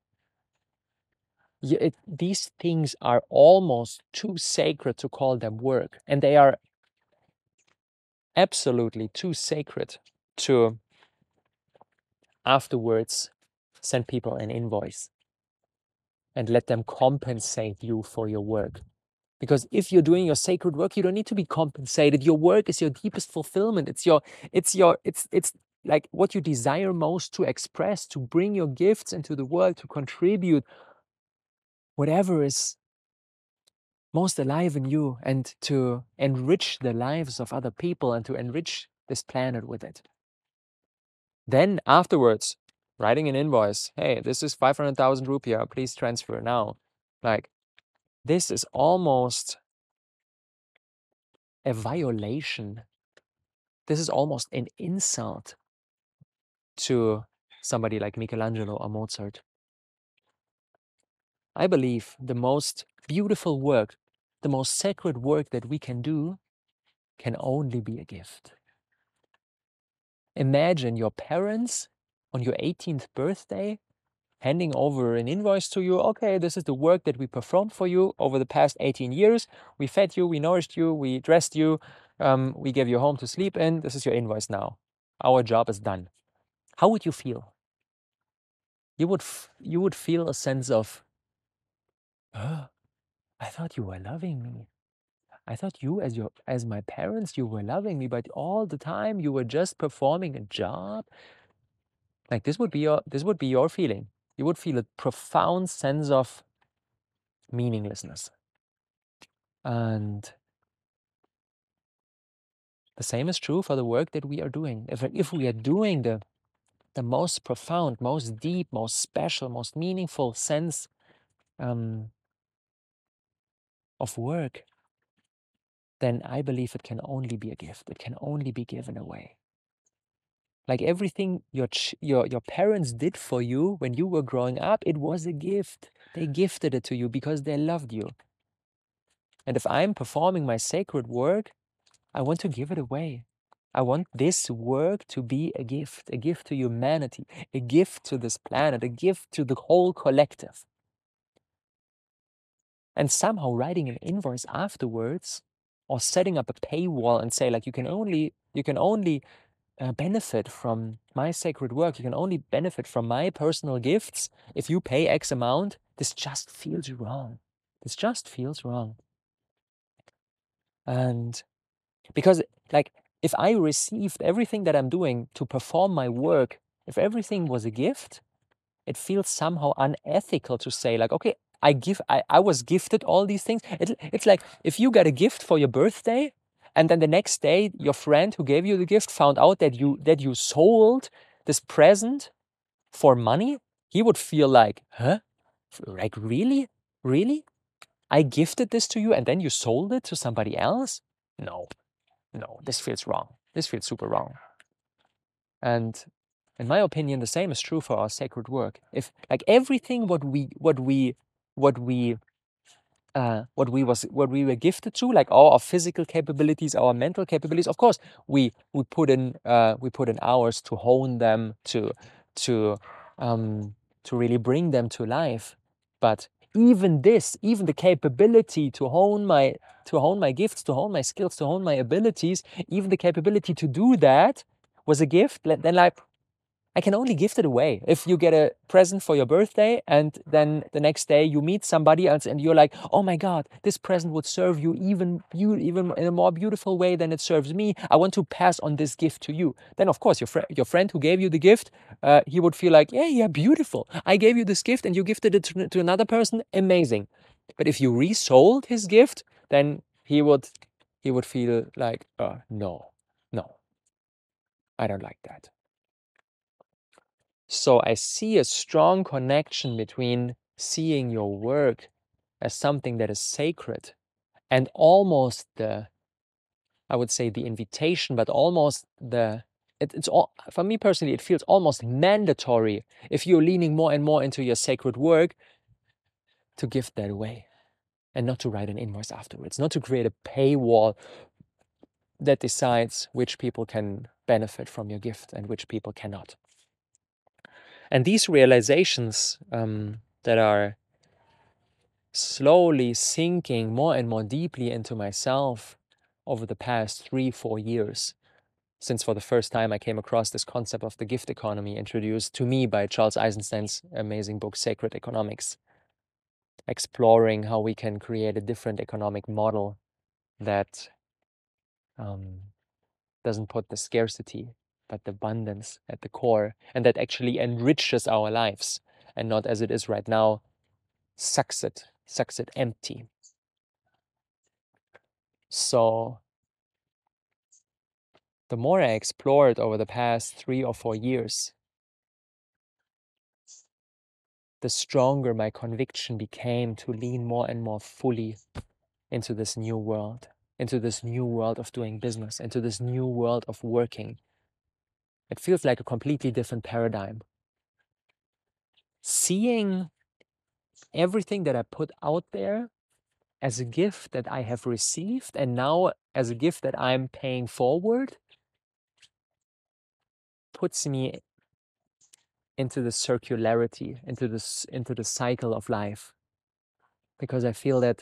Yeah, it, these things are almost too sacred to call them work, and they are absolutely too sacred to afterwards send people an invoice and let them compensate you for your work. Because if you're doing your sacred work, you don't need to be compensated. Your work is your deepest fulfillment. It's your, it's your, it's it's like what you desire most to express, to bring your gifts into the world, to contribute whatever is most alive in you, and to enrich the lives of other people, and to enrich this planet with it. Then afterwards, writing an invoice, hey, this is five hundred thousand rupiah, please transfer now. Like, this is almost a violation. This is almost an insult to somebody like Michelangelo or Mozart. I believe the most beautiful work, the most sacred work that we can do, can only be a gift. Imagine your parents on your eighteenth birthday handing over an invoice to you. Okay, this is the work that we performed for you over the past eighteen years. We fed you, we nourished you, we dressed you, um, we gave you a home to sleep in. This is your invoice now. Our job is done. How would you feel? You would, f- you would feel a sense of, oh, I thought you were loving me. I thought you, as your as my parents, you were loving me, but all the time you were just performing a job. Like, this would be your this would be your feeling. You would feel a profound sense of meaninglessness. And the same is true for the work that we are doing. If if we are doing the the most profound, most deep, most special, most meaningful sense um, of work, then I believe it can only be a gift. It can only be given away. Like, everything your ch- your your parents did for you when you were growing up, it was a gift. They gifted it to you because they loved you. And if I'm performing my sacred work, I want to give it away. I want this work to be a gift, a gift to humanity, a gift to this planet, a gift to the whole collective. And somehow writing an invoice afterwards, or setting up a paywall and say, like, you can only you can only uh, benefit from my sacred work, you can only benefit from my personal gifts if you pay X amount, this just feels wrong. This just feels wrong. And because, like, if I received everything that I'm doing to perform my work, if everything was a gift, it feels somehow unethical to say, like, okay, I give, I, I was gifted all these things. It, it's like if you get a gift for your birthday, and then the next day your friend who gave you the gift found out that you that you sold this present for money, he would feel like, huh? Like, really? Really? I gifted this to you and then you sold it to somebody else? No, no, this feels wrong. This feels super wrong. And in my opinion, the same is true for our sacred work. If, like, everything what we what we what we uh, what we was what we were gifted to, like all our physical capabilities, our mental capabilities, of course, we we put in uh, we put in hours to hone them, to to um, to really bring them to life. But even this, even the capability to hone my to hone my gifts, to hone my skills, to hone my abilities, even the capability to do that was a gift. Then, like, I can only gift it away. If you get a present for your birthday and then the next day you meet somebody else and you're like, oh my God, this present would serve you even, even in a more beautiful way than it serves me. I want to pass on this gift to you. Then of course your, fr your friend who gave you the gift, uh, he would feel like, yeah, yeah, beautiful. I gave you this gift and you gifted it to, to another person. Amazing. But if you resold his gift, then he would, he would feel like, uh, no, no, I don't like that. So I see a strong connection between seeing your work as something that is sacred and almost the, I would say the invitation, but almost the, it, it's all, for me personally, it feels almost mandatory if you're leaning more and more into your sacred work to give that away and not to write an invoice afterwards, not to create a paywall that decides which people can benefit from your gift and which people cannot. And these realizations um, that are slowly sinking more and more deeply into myself over the past three, four years, since for the first time I came across this concept of the gift economy introduced to me by Charles Eisenstein's amazing book, Sacred Economics, exploring how we can create a different economic model that um, doesn't put the scarcity but the abundance at the core, and that actually enriches our lives and not, as it is right now, sucks it, sucks it empty. So the more I explored over the past three or four years, the stronger my conviction became to lean more and more fully into this new world, into this new world of doing business, into this new world of working. It feels like a completely different paradigm. Seeing everything that I put out there as a gift that I have received and now as a gift that I'm paying forward puts me into the circularity, into this, into the cycle of life. Because I feel that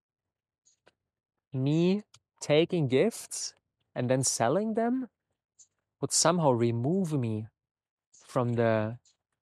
me taking gifts and then selling them would somehow remove me from the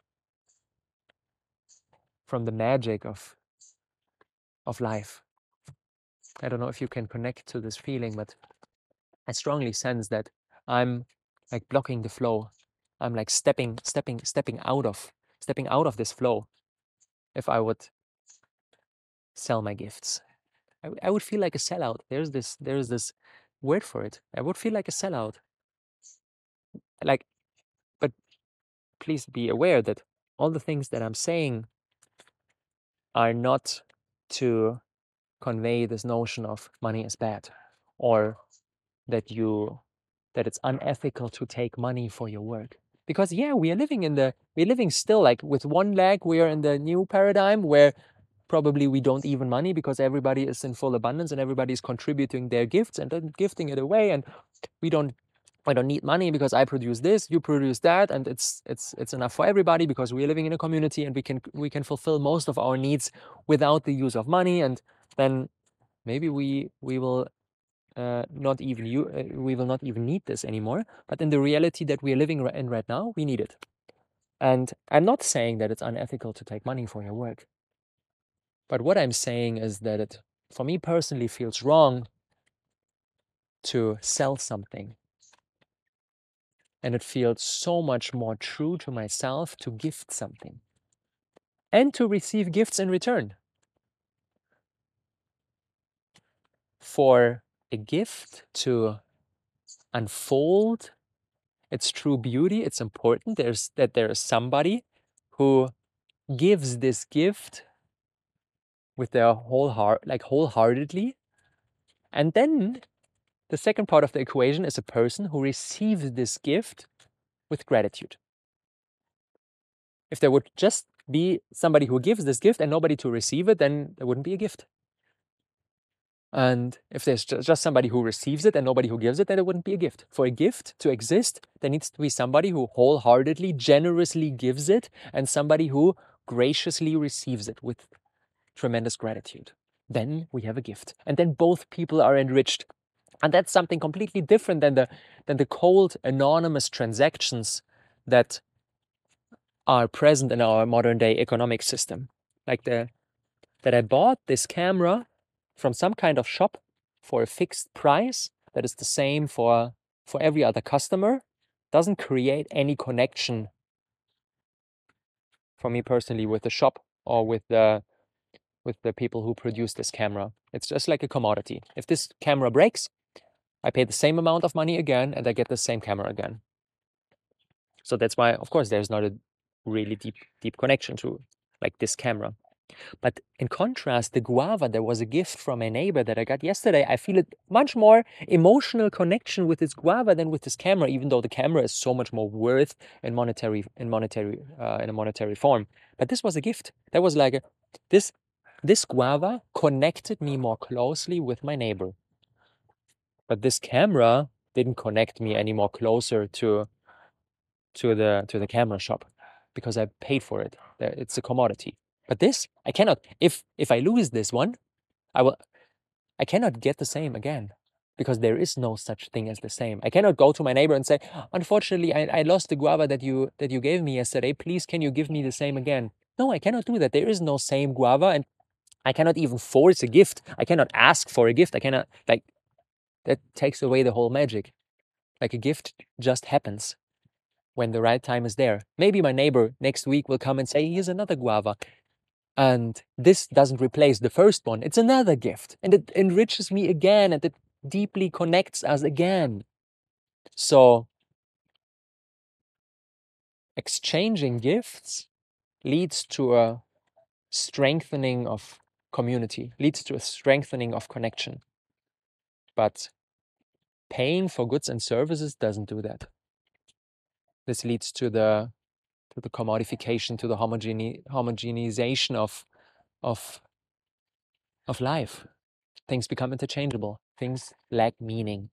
from the magic of of life. I don't know if you can connect to this feeling, but I strongly sense that I'm like blocking the flow. I'm like stepping, stepping, stepping out of, stepping out of this flow if I would sell my gifts. I, I would feel like a sellout. There's this, there's this word for it. I would feel like a sellout. Like, but please be aware that all the things that I'm saying are not to convey this notion of money is bad, or that you that it's unethical to take money for your work. Because yeah, we are living in the we're living still like with one leg, we are in the new paradigm where probably we don't even money because everybody is in full abundance and everybody is contributing their gifts and then gifting it away, and we don't I don't need money because I produce this, you produce that, and it's it's it's enough for everybody because we're living in a community and we can we can fulfill most of our needs without the use of money. And then maybe we we will uh, not even you uh, we will not even need this anymore. But in the reality that we are living in right now, we need it. And I'm not saying that it's unethical to take money for your work. But what I'm saying is that it, for me personally, feels wrong to sell something. And it feels so much more true to myself to gift something and to receive gifts in return. For a gift to unfold its true beauty, it's important there's that there is somebody who gives this gift with their whole heart, like wholeheartedly. And then the second part of the equation is a person who receives this gift with gratitude. If there would just be somebody who gives this gift and nobody to receive it, then there wouldn't be a gift. And if there's just somebody who receives it and nobody who gives it, then it wouldn't be a gift. For a gift to exist, there needs to be somebody who wholeheartedly, generously gives it, and somebody who graciously receives it with tremendous gratitude. Then we have a gift. And then both people are enriched. And that's something completely different than the, than the cold, anonymous transactions that are present in our modern day economic system. Like the that I bought this camera from some kind of shop for a fixed price that is the same for for every other customer, doesn't create any connection for me personally with the shop or with the with the people who produce this camera. It's just like a commodity. If this camera breaks, I pay the same amount of money again and I get the same camera again. So that's why, of course, there's not a really deep deep connection to like this camera. But in contrast, the guava, there was a gift from a neighbor that I got yesterday. I feel a much more emotional connection with this guava than with this camera, even though the camera is so much more worth in monetary in monetary uh, in a monetary form. But this was a gift. That was like a, this this guava connected me more closely with my neighbor. But this camera didn't connect me any more closer to to the to the camera shop because I paid for it. It's a commodity. But this, I cannot. If if I lose this one, I will. I cannot get the same again because there is no such thing as the same. I cannot go to my neighbor and say, "Unfortunately, I, I lost the guava that you that you gave me yesterday. Please, can you give me the same again?" No, I cannot do that. There is no same guava, and I cannot even force a gift. I cannot ask for a gift. I cannot like that takes away the whole magic. Like a gift just happens when the right time is there. Maybe my neighbor next week will come and say, "Here's another guava." And this doesn't replace the first one. It's another gift. And it enriches me again and it deeply connects us again. So exchanging gifts leads to a strengthening of community, leads to a strengthening of connection. But paying for goods and services doesn't do that. This leads to the to the commodification, to the homogene homogenization of of of life. Things become interchangeable. Things lack meaning.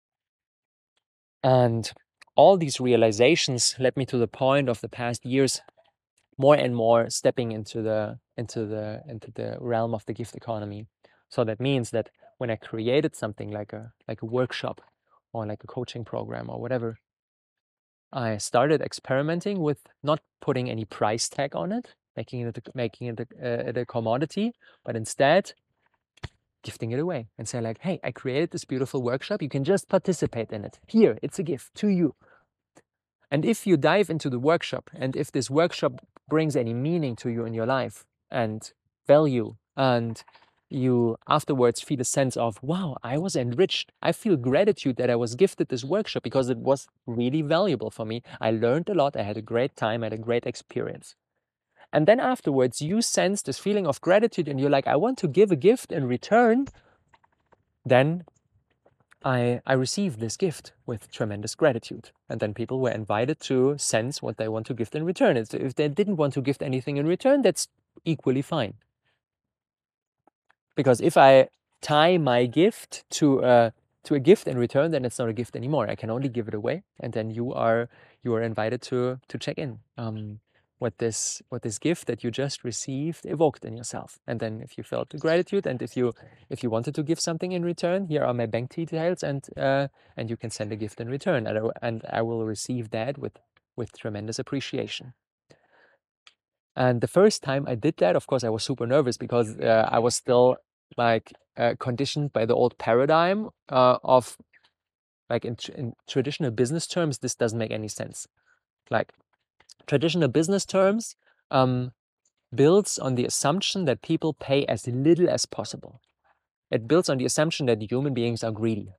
And all these realizations led me to the point of the past years, more and more stepping into the into the into the realm of the gift economy. So that means that when I created something like a like a workshop or like a coaching program or whatever, I started experimenting with not putting any price tag on it, making it a, making it a, uh, it a commodity, but instead gifting it away and say like, hey, I created this beautiful workshop. You can just participate in it. Here, it's a gift to you. And if you dive into the workshop and if this workshop brings any meaning to you in your life and value, and you afterwards feel a sense of, wow, I was enriched. I feel gratitude that I was gifted this workshop because it was really valuable for me. I learned a lot. I had a great time. I had a great experience. And then afterwards, you sense this feeling of gratitude and you're like, I want to give a gift in return. Then I, I received this gift with tremendous gratitude. And then people were invited to sense what they want to gift in return. If they didn't want to gift anything in return, that's equally fine. Because if I tie my gift to a, to a gift in return, then it's not a gift anymore. I can only give it away. And then you are you are invited to to check in. Um, what this what this gift that you just received evoked in yourself. And then if you felt the gratitude and if you if you wanted to give something in return, here are my bank details and uh, and you can send a gift in return and I, and I will receive that with with tremendous appreciation. And the first time I did that, of course, I was super nervous because uh, I was still like uh, conditioned by the old paradigm uh, of like in, tr in traditional business terms, this doesn't make any sense. Like traditional business terms um, builds on the assumption that people pay as little as possible. It builds on the assumption that human beings are greedy.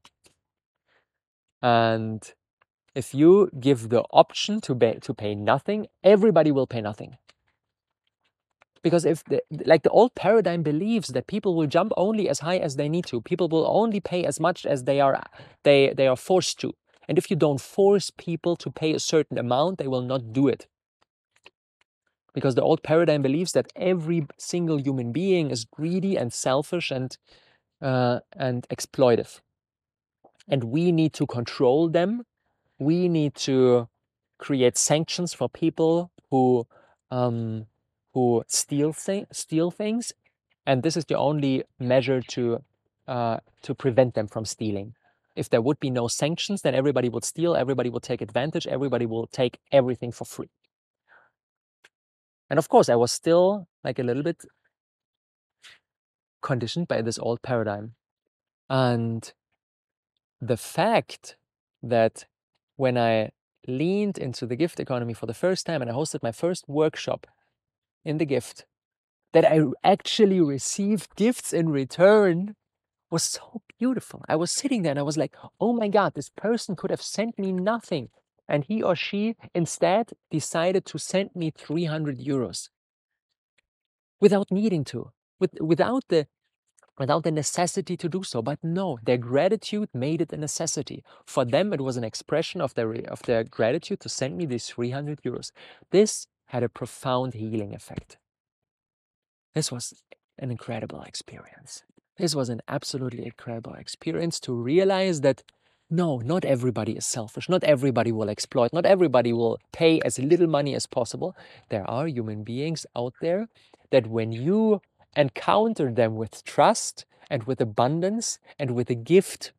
And if you give the option to pay, to pay nothing, everybody will pay nothing. Because if the, like the old paradigm believes that people will jump only as high as they need to, people will only pay as much as they are they they are forced to. And if you don't force people to pay a certain amount, they will not do it. Because the old paradigm believes that every single human being is greedy and selfish and uh, and exploitive. And we need to control them. We need to create sanctions for people who um, who steal th steal things, and this is the only measure to uh, to prevent them from stealing. If there would be no sanctions, then everybody would steal, everybody would take advantage, everybody will take everything for free. And of course, I was still like a little bit conditioned by this old paradigm. And the fact that when I leaned into the gift economy for the first time and I hosted my first workshop in the gift, that I actually received gifts in return was so beautiful. I was sitting there and I was like, oh my God, this person could have sent me nothing. And he or she instead decided to send me three hundred euros without needing to, with, without the without the necessity to do so. But no, their gratitude made it a necessity. For them, it was an expression of their, of their gratitude to send me these three hundred euros. This had a profound healing effect. This was an incredible experience. This was an absolutely incredible experience to realize that no, not everybody is selfish. Not everybody will exploit. Not everybody will pay as little money as possible. There are human beings out there that when you encounter them with trust and with abundance and with a gift,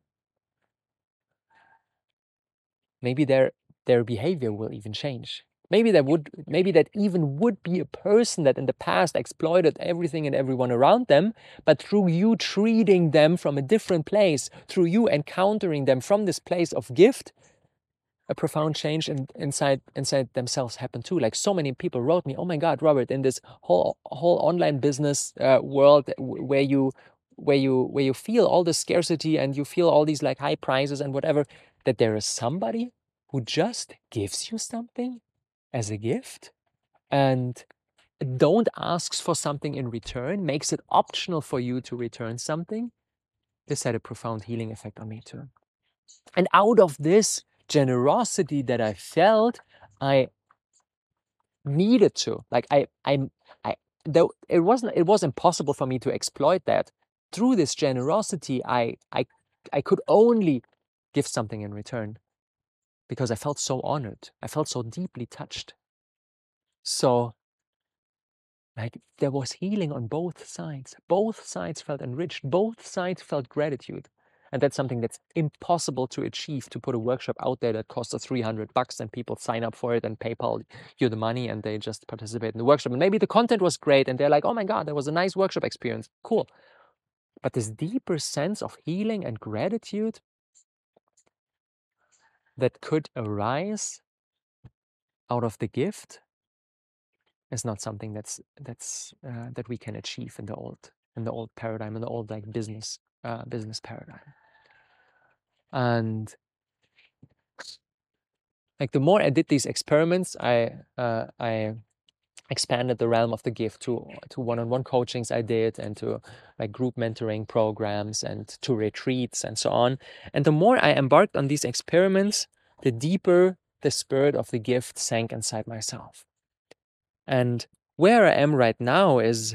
maybe their their behavior will even change. Maybe that would maybe that even would be a person that in the past exploited everything and everyone around them, but through you treating them from a different place, through you encountering them from this place of gift, a profound change in, inside inside themselves happened too. Like so many people wrote me, "Oh my God, Robert, in this whole whole online business uh, world where you where you where you feel all the scarcity and you feel all these like high prices and whatever, that there is somebody who just gives you something as a gift and don't ask for something in return, makes it optional for you to return something." This had a profound healing effect on me too. And out of this generosity that I felt, I needed to, like I, I, I, though it wasn't, it was impossible for me to exploit that. Through this generosity, I, I, I could only give something in return because I felt so honored. I felt so deeply touched. So, like there was healing on both sides. Both sides felt enriched. Both sides felt gratitude. And that's something that's impossible to achieve, to put a workshop out there that costs three hundred bucks and people sign up for it and PayPal you the money and they just participate in the workshop. And maybe the content was great and they're like, oh my God, that was a nice workshop experience. Cool. But this deeper sense of healing and gratitude that could arise out of the gift is not something that's that's uh, that we can achieve in the old in the old paradigm, in the old like business uh, business paradigm. And like the more I did these experiments, I uh, I expanded the realm of the gift to to one-on-one coachings I did, and to like group mentoring programs, and to retreats and so on. And the more I embarked on these experiments, the deeper the spirit of the gift sank inside myself. And where I am right now is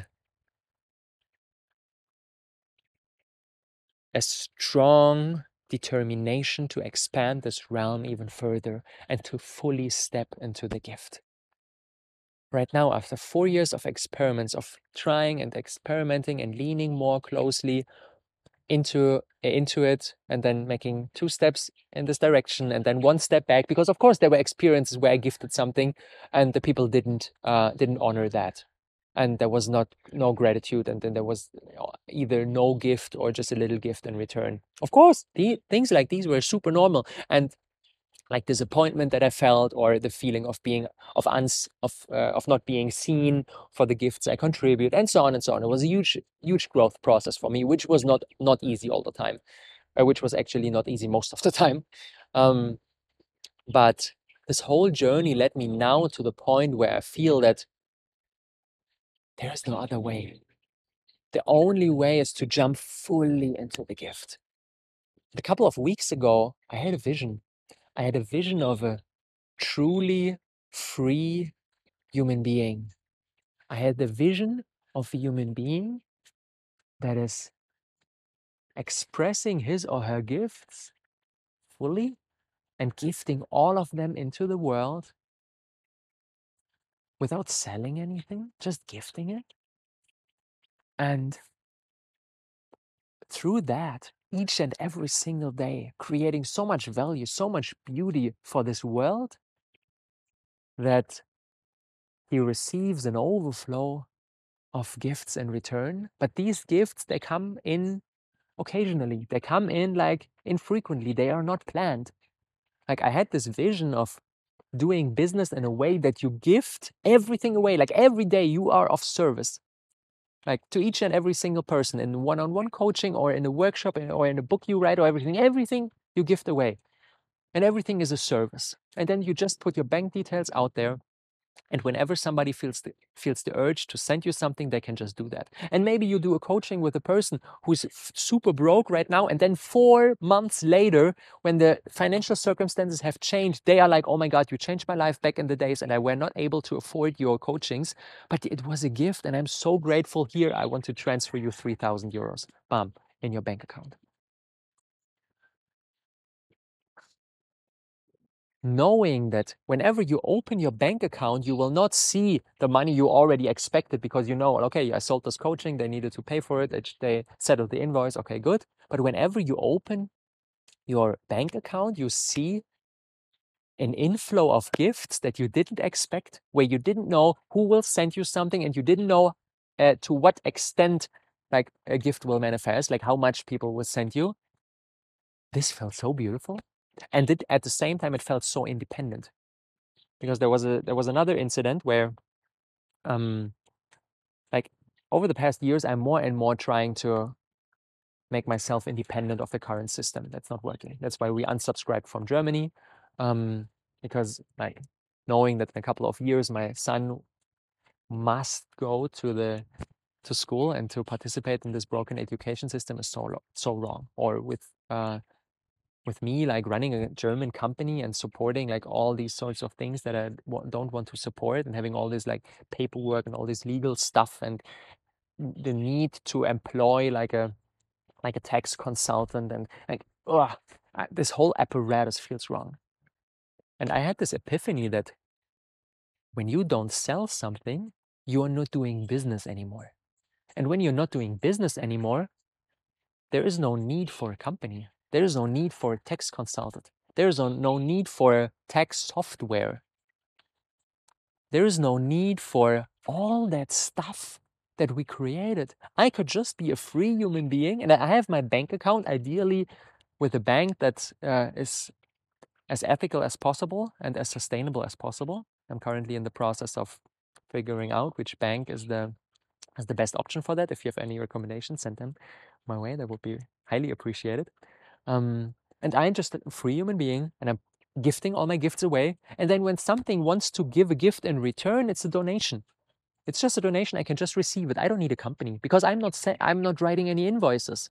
a strong determination to expand this realm even further and to fully step into the gift. Right now, after four years of experiments, of trying and experimenting and leaning more closely into into it, and then making two steps in this direction and then one step back, because of course there were experiences where I gifted something and the people didn't uh, didn't honor that, and there was not no gratitude, and then there was either no gift or just a little gift in return. Of course, the things like these were super normal, and like disappointment that I felt, or the feeling of being of uns of uh, of not being seen for the gifts I contribute, and so on and so on. It was a huge huge growth process for me, which was not not easy all the time, uh, which was actually not easy most of the time. Um, but this whole journey led me now to the point where I feel that there is no other way. The only way is to jump fully into the gift. A couple of weeks ago, I had a vision. I had a vision of a truly free human being. I had the vision of a human being that is expressing his or her gifts fully and gifting all of them into the world without selling anything, just gifting it. And through that, each and every single day, creating so much value, so much beauty for this world, that he receives an overflow of gifts in return. But these gifts, they come in occasionally. They come in like infrequently. They are not planned. Like I had this vision of doing business in a way that you gift everything away. Like every day you are of service, like to each and every single person in one-on-one coaching or in a workshop or in a book you write or everything, everything you gift away. And everything is a service. And then you just put your bank details out there. And whenever somebody feels the, feels the urge to send you something, they can just do that. And maybe you do a coaching with a person who's f- super broke right now. And then four months later, when the financial circumstances have changed, they are like, oh my God, you changed my life back in the days and I were not able to afford your coachings. But it was a gift and I'm so grateful. Here, I want to transfer you three thousand euros, bam, in your bank account. Knowing that whenever you open your bank account, you will not see the money you already expected because you know, okay, I sold this coaching, they needed to pay for it, they settled the invoice, okay, good. But whenever you open your bank account, you see an inflow of gifts that you didn't expect, where you didn't know who will send you something and you didn't know uh, to what extent like a gift will manifest, like how much people will send you. This felt so beautiful. And it, at the same time, it felt so independent. Because there was a there was another incident where um like over the past years I'm more and more trying to make myself independent of the current system. That's not working. That's why we unsubscribed from Germany, um because like knowing that in a couple of years my son must go to the to school and to participate in this broken education system is so so wrong. Or with uh with me like running a German company and supporting like all these sorts of things that I don't want to support and having all this like paperwork and all this legal stuff and the need to employ like a like a tax consultant and like ugh, I, this whole apparatus feels wrong. And I had this epiphany that when you don't sell something, you are not doing business anymore. And when you're not doing business anymore, there is no need for a company. There is no need for a tax consultant. There is no need for tax software. There is no need for all that stuff that we created. I could just be a free human being and I have my bank account, ideally with a bank that uh, is as ethical as possible and as sustainable as possible. I'm currently in the process of figuring out which bank is the is the best option for that. If you have any recommendations, send them my way. That would be highly appreciated. Um, and I'm just a free human being and I'm gifting all my gifts away. And then when something wants to give a gift in return, it's a donation. It's just a donation. I can just receive it. I don't need a company because I'm not sa- I'm not writing any invoices.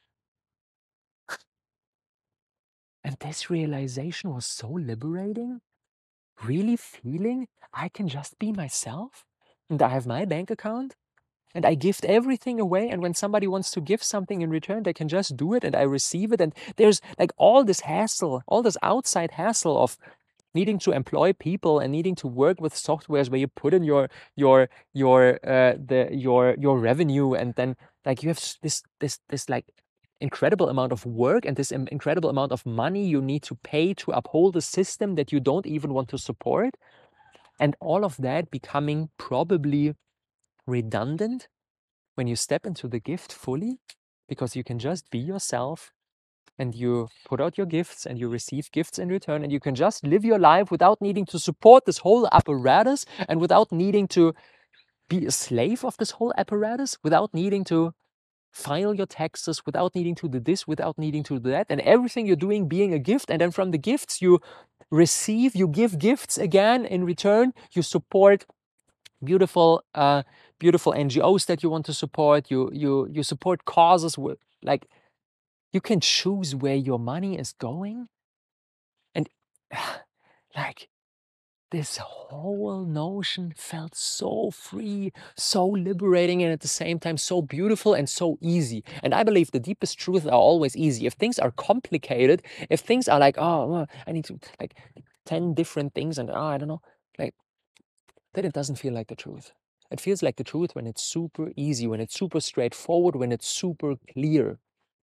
And this realization was so liberating. Really feeling I can just be myself and I have my bank account and I gift everything away. And when somebody wants to give something in return, they can just do it and I receive it. And there's like all this hassle, all this outside hassle of needing to employ people and needing to work with softwares where you put in your your your uh the your your revenue and then like you have this this this like incredible amount of work and this incredible amount of money you need to pay to uphold a system that you don't even want to support, and all of that becoming probably redundant when you step into the gift fully, because you can just be yourself and you put out your gifts and you receive gifts in return and you can just live your life without needing to support this whole apparatus and without needing to be a slave of this whole apparatus, without needing to file your taxes, without needing to do this, without needing to do that, and everything you're doing being a gift. And then from the gifts you receive, you give gifts again in return. You support beautiful uh beautiful N G Os that you want to support. You you you support causes with like you can choose where your money is going. And like this whole notion felt so free, so liberating, and at the same time so beautiful and so easy. And I believe the deepest truths are always easy. If things are complicated, if things are like, oh, well, I need to like ten different things and oh, I don't know, like then it doesn't feel like the truth. It feels like the truth when it's super easy, when it's super straightforward, when it's super clear.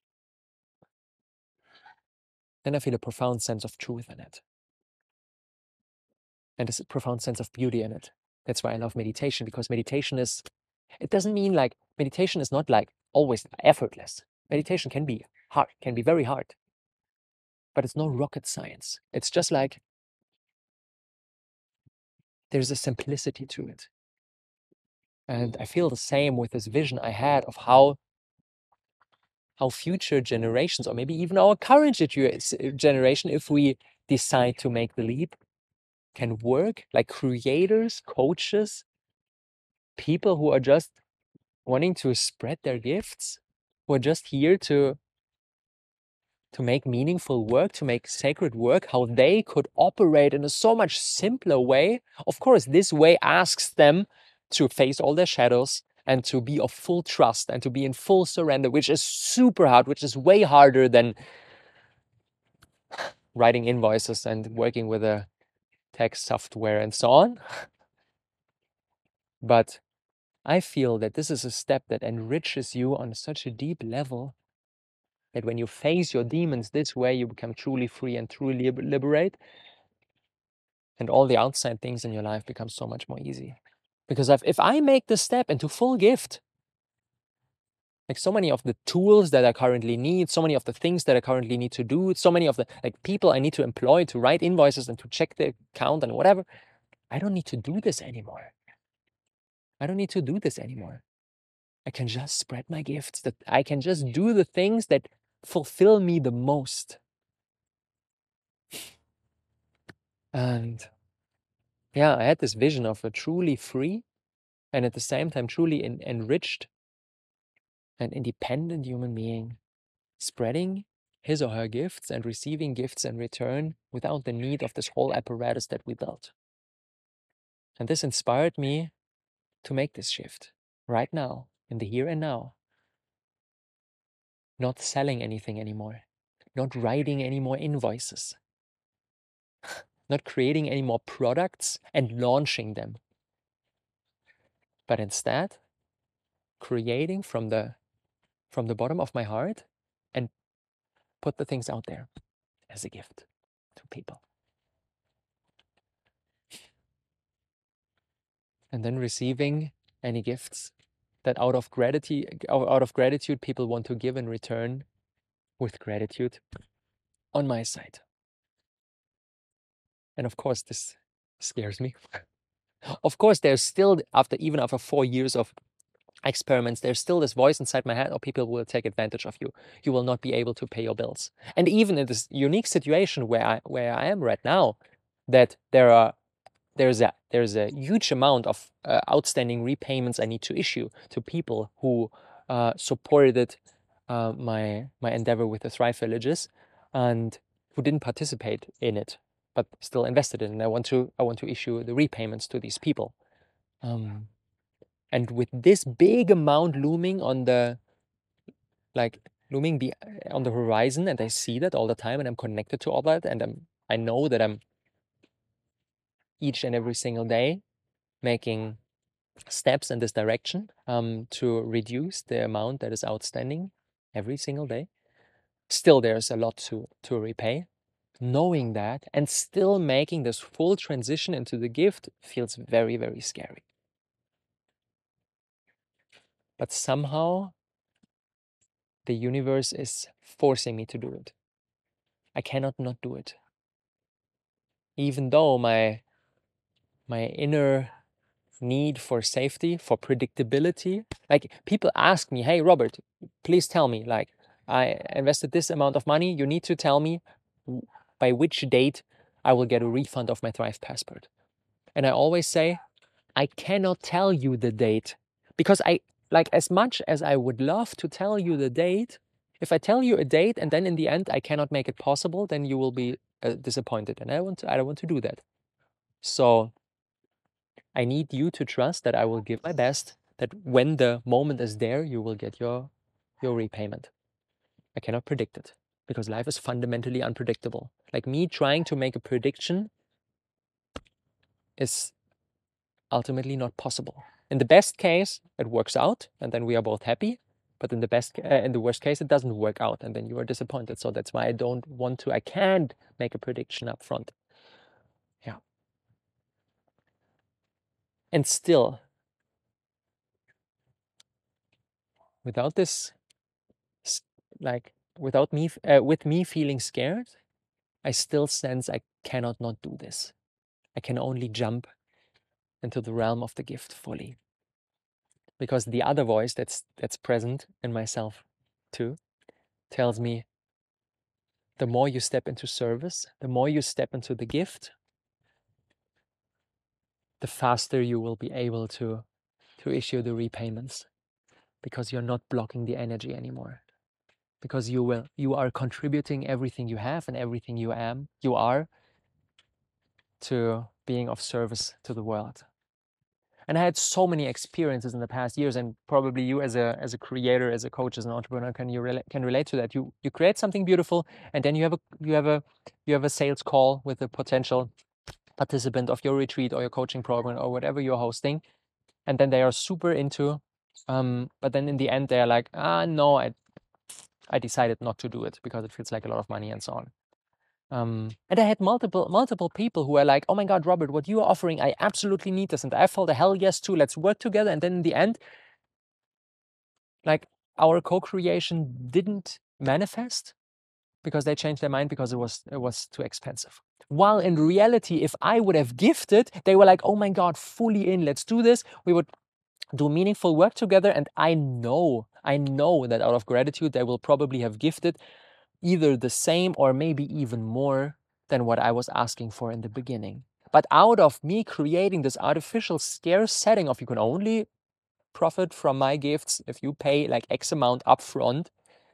Then I feel a profound sense of truth in it. And a profound sense of beauty in it. That's why I love meditation, because meditation is, it doesn't mean like, meditation is not like always effortless. Meditation can be hard, can be very hard, but it's no rocket science. It's just like, there's a simplicity to it. And I feel the same with this vision I had of how how future generations, or maybe even our current generation, if we decide to make the leap, can work like creators, coaches, people who are just wanting to spread their gifts, who are just here to to make meaningful work, to make sacred work, how they could operate in a so much simpler way. Of course, this way asks them to face all their shadows and to be of full trust and to be in full surrender, which is super hard, which is way harder than writing invoices and working with a tax software and so on. But I feel that this is a step that enriches you on such a deep level that when you face your demons this way, you become truly free and truly liberate. And all the outside things in your life become so much more easy. Because if, if I make the step into full gift, like so many of the tools that I currently need, so many of the things that I currently need to do, so many of the like people I need to employ to write invoices and to check the account and whatever, I don't need to do this anymore. I don't need to do this anymore. I can just spread my gifts, that I can just do the things that fulfill me the most. And yeah, I had this vision of a truly free and at the same time truly en enriched and independent human being, spreading his or her gifts and receiving gifts in return without the need of this whole apparatus that we built. And this inspired me to make this shift right now, in the here and now. Not selling anything anymore, not writing any more invoices, not creating any more products and launching them, but instead creating from the from the bottom of my heart and put the things out there as a gift to people. And then receiving any gifts that out of gratitude, out of gratitude, people want to give in return with gratitude on my side. And of course, this scares me. Of course, there's still, after even after four years of experiments, there's still this voice inside my head, or people will take advantage of you. You will not be able to pay your bills. And even in this unique situation where I where I am right now, that there are there's a there's a huge amount of uh, outstanding repayments I need to issue to people who uh, supported uh, my my endeavor with the Thrive Villages and who didn't participate in it, but still invested in it. And I want to I want to issue the repayments to these people. Um, and with this big amount looming on the like looming be on the horizon, and I see that all the time, and I'm connected to all that, and I'm I know that I'm each and every single day making steps in this direction um, to reduce the amount that is outstanding every single day. Still, there's a lot to to repay. Knowing that and still making this full transition into the gift feels very, very scary. But somehow the universe is forcing me to do it. I cannot not do it. Even though my my inner need for safety, for predictability, like people ask me, hey, Robert, please tell me, like, I invested this amount of money. You need to tell me by which date I will get a refund of my Thrive Passport. And I always say, I cannot tell you the date because I, like, as much as I would love to tell you the date, if I tell you a date and then in the end I cannot make it possible, then you will be uh, disappointed. And I want to, I don't want to do that. So I need you to trust that I will give my best, that when the moment is there, you will get your, your repayment. I cannot predict it because life is fundamentally unpredictable. Like me trying to make a prediction is ultimately not possible. In the best case, it works out and then we are both happy. But in the best, uh, in the worst case, it doesn't work out and then you are disappointed. So that's why I don't want to, I can't make a prediction up front. Yeah. And still, without this, like without me, uh, with me feeling scared, I still sense I cannot not do this. I can only jump into the realm of the gift fully. Because the other voice that's that's present in myself too tells me, the more you step into service, the more you step into the gift, the faster you will be able to to issue the repayments, because you're not blocking the energy anymore. Because you will you are contributing everything you have and everything you am you are to being of service to the world. And I had so many experiences in the past years, and probably you as a as a creator, as a coach, as an entrepreneur, can you rela- can relate to that. You you create something beautiful, and then you have a you have a you have a sales call with a potential participant of your retreat or your coaching program or whatever you're hosting, and then they are super into, um, but then in the end they are like, ah, no, I I decided not to do it because it feels like a lot of money and so on. Um, and I had multiple multiple people who were like, oh my God, Robert, what you are offering, I absolutely need this. And I felt a hell yes too, let's work together. And then in the end, like our co-creation didn't manifest because they changed their mind because it was it was too expensive. While in reality, if I would have gifted, they were like, oh my God, fully in, let's do this. We would do meaningful work together. And I know, I know that out of gratitude, they will probably have gifted either the same or maybe even more than what I was asking for in the beginning. But out of me creating this artificial scarce setting of you can only profit from my gifts if you pay like X amount upfront,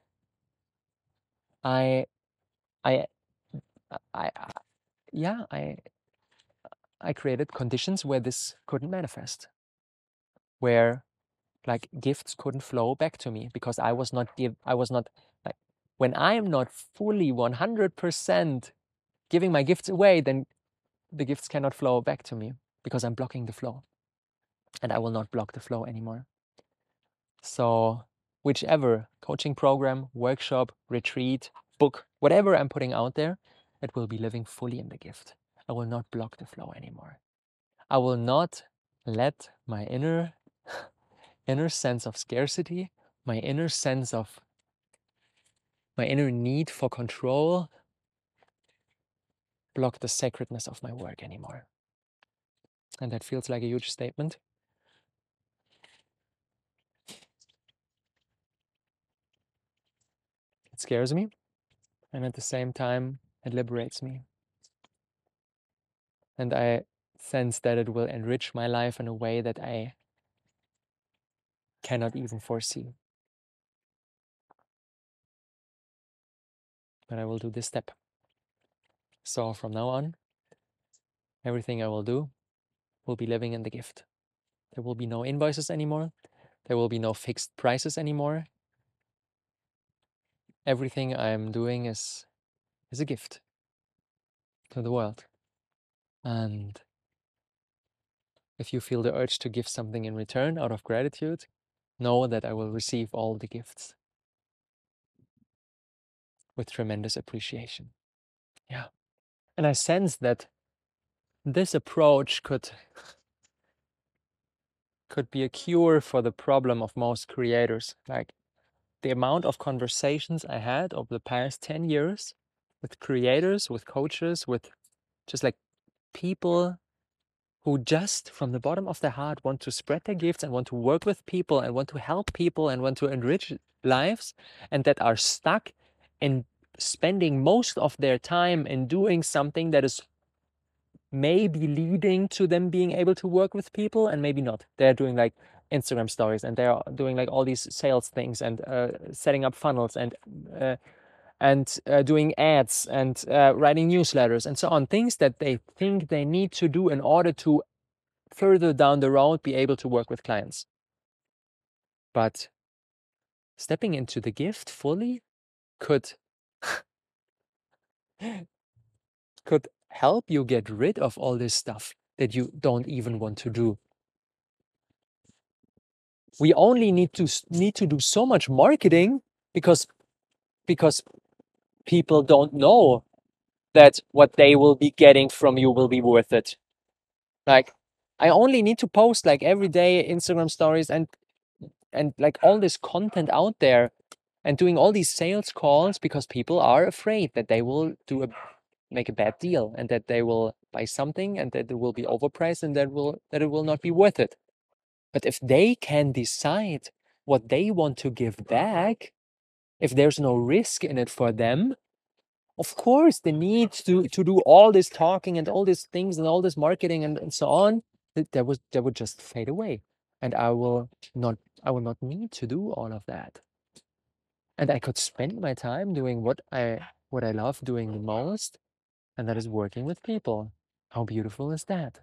I, I, I, I yeah, I, I created conditions where this couldn't manifest, where like gifts couldn't flow back to me because I was not give, I was not like, when I am not fully one hundred percent giving my gifts away, then the gifts cannot flow back to me because I'm blocking the flow, and I will not block the flow anymore. So whichever coaching program, workshop, retreat, book, whatever I'm putting out there, it will be living fully in the gift. I will not block the flow anymore. I will not let my inner inner sense of scarcity, my inner sense of my inner need for control block the sacredness of my work anymore. And that feels like a huge statement. It scares me, and at the same time, it liberates me. And I sense that it will enrich my life in a way that I cannot even foresee. But I will do this step. So from now on, everything I will do will be living in the gift. There will be no invoices anymore. There will be no fixed prices anymore. Everything I'm doing is, is a gift to the world. And if you feel the urge to give something in return out of gratitude, know that I will receive all the gifts with tremendous appreciation. Yeah. And I sense that this approach could could be a cure for the problem of most creators. Like the amount of conversations I had over the past ten years with creators, with coaches, with just like people who just from the bottom of their heart want to spread their gifts and want to work with people and want to help people and want to enrich lives, and that are stuck in spending most of their time in doing something that is maybe leading to them being able to work with people and maybe not. They're doing like Instagram stories and they're doing like all these sales things and uh, setting up funnels and uh, and uh, doing ads and uh, writing newsletters and so on, things that they think they need to do in order to further down the road be able to work with clients. But stepping into the gift fully could could help you get rid of all this stuff that you don't even want to do. We only need to need to do so much marketing because because people don't know that what they will be getting from you will be worth it. Like I only need to post like every day Instagram stories and and like all this content out there and doing all these sales calls because people are afraid that they will do a make a bad deal and that they will buy something and that it will be overpriced and that will that it will not be worth it. But if they can decide what they want to give back, if there's no risk in it for them, of course the need to to do all this talking and all these things and all this marketing and, and so on, that, that would that would just fade away. And I will not I will not need to do all of that. And I could spend my time doing what I what I love doing the most, and that is working with people. How beautiful is that?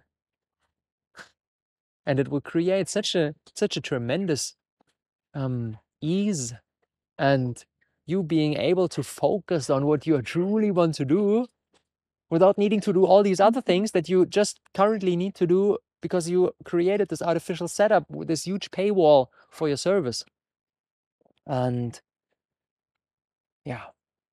And it will create such a such a tremendous um, ease, and you being able to focus on what you truly want to do without needing to do all these other things that you just currently need to do because you created this artificial setup with this huge paywall for your service. And yeah,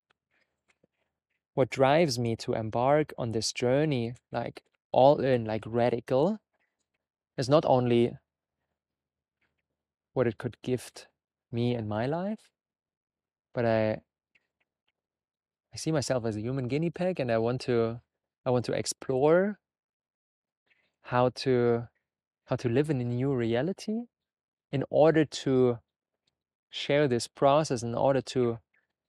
what drives me to embark on this journey, like all in, like radical, is not only what it could gift me in my life, but I I see myself as a human guinea pig, and I want to I want to explore how to how to live in a new reality in order to share this process, in order to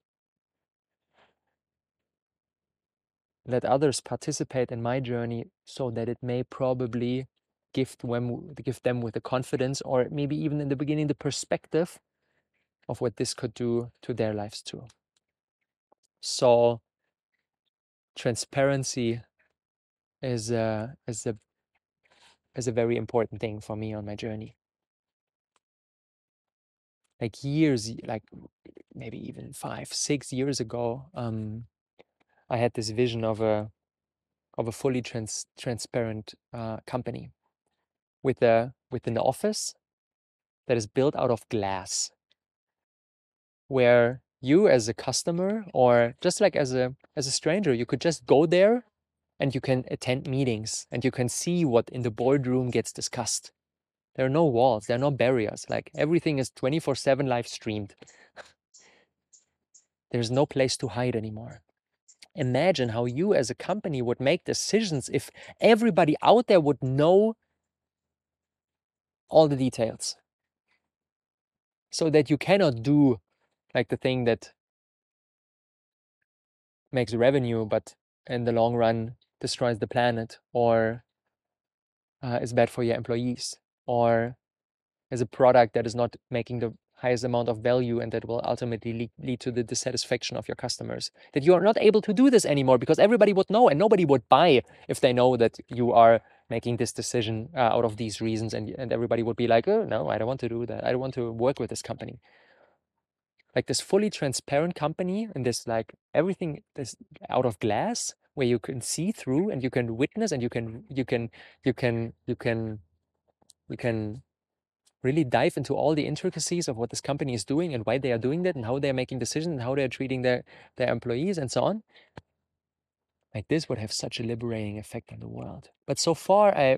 let others participate in my journey, so that it may probably gift them give them with the confidence, or maybe even in the beginning the perspective of what this could do to their lives too. So transparency is a is a is a very important thing for me on my journey. Like years, like maybe even five, six years ago, um, I had this vision of a of a fully trans transparent uh, company with a with an office that is built out of glass, where you as a customer or just like as a as a stranger, you could just go there and you can attend meetings and you can see what in the boardroom gets discussed. There are no walls, there are no barriers. Like everything is twenty-four seven live streamed. There's no place to hide anymore. Imagine how you as a company would make decisions if everybody out there would know all the details. So that you cannot do like the thing that makes revenue, but in the long run destroys the planet, or uh, is bad for your employees, or is a product that is not making the highest amount of value and that will ultimately lead, lead to the dissatisfaction of your customers. That you are not able to do this anymore because everybody would know and nobody would buy if they know that you are making this decision uh, out of these reasons, and, and everybody would be like, oh, no, I don't want to do that. I don't want to work with this company. Like this fully transparent company and this like everything is out of glass where you can see through and you can witness and you can you can you can you can you can really dive into all the intricacies of what this company is doing and why they are doing that and how they're making decisions and how they're treating their their employees and so on. Like this would have such a liberating effect on the world. But so far I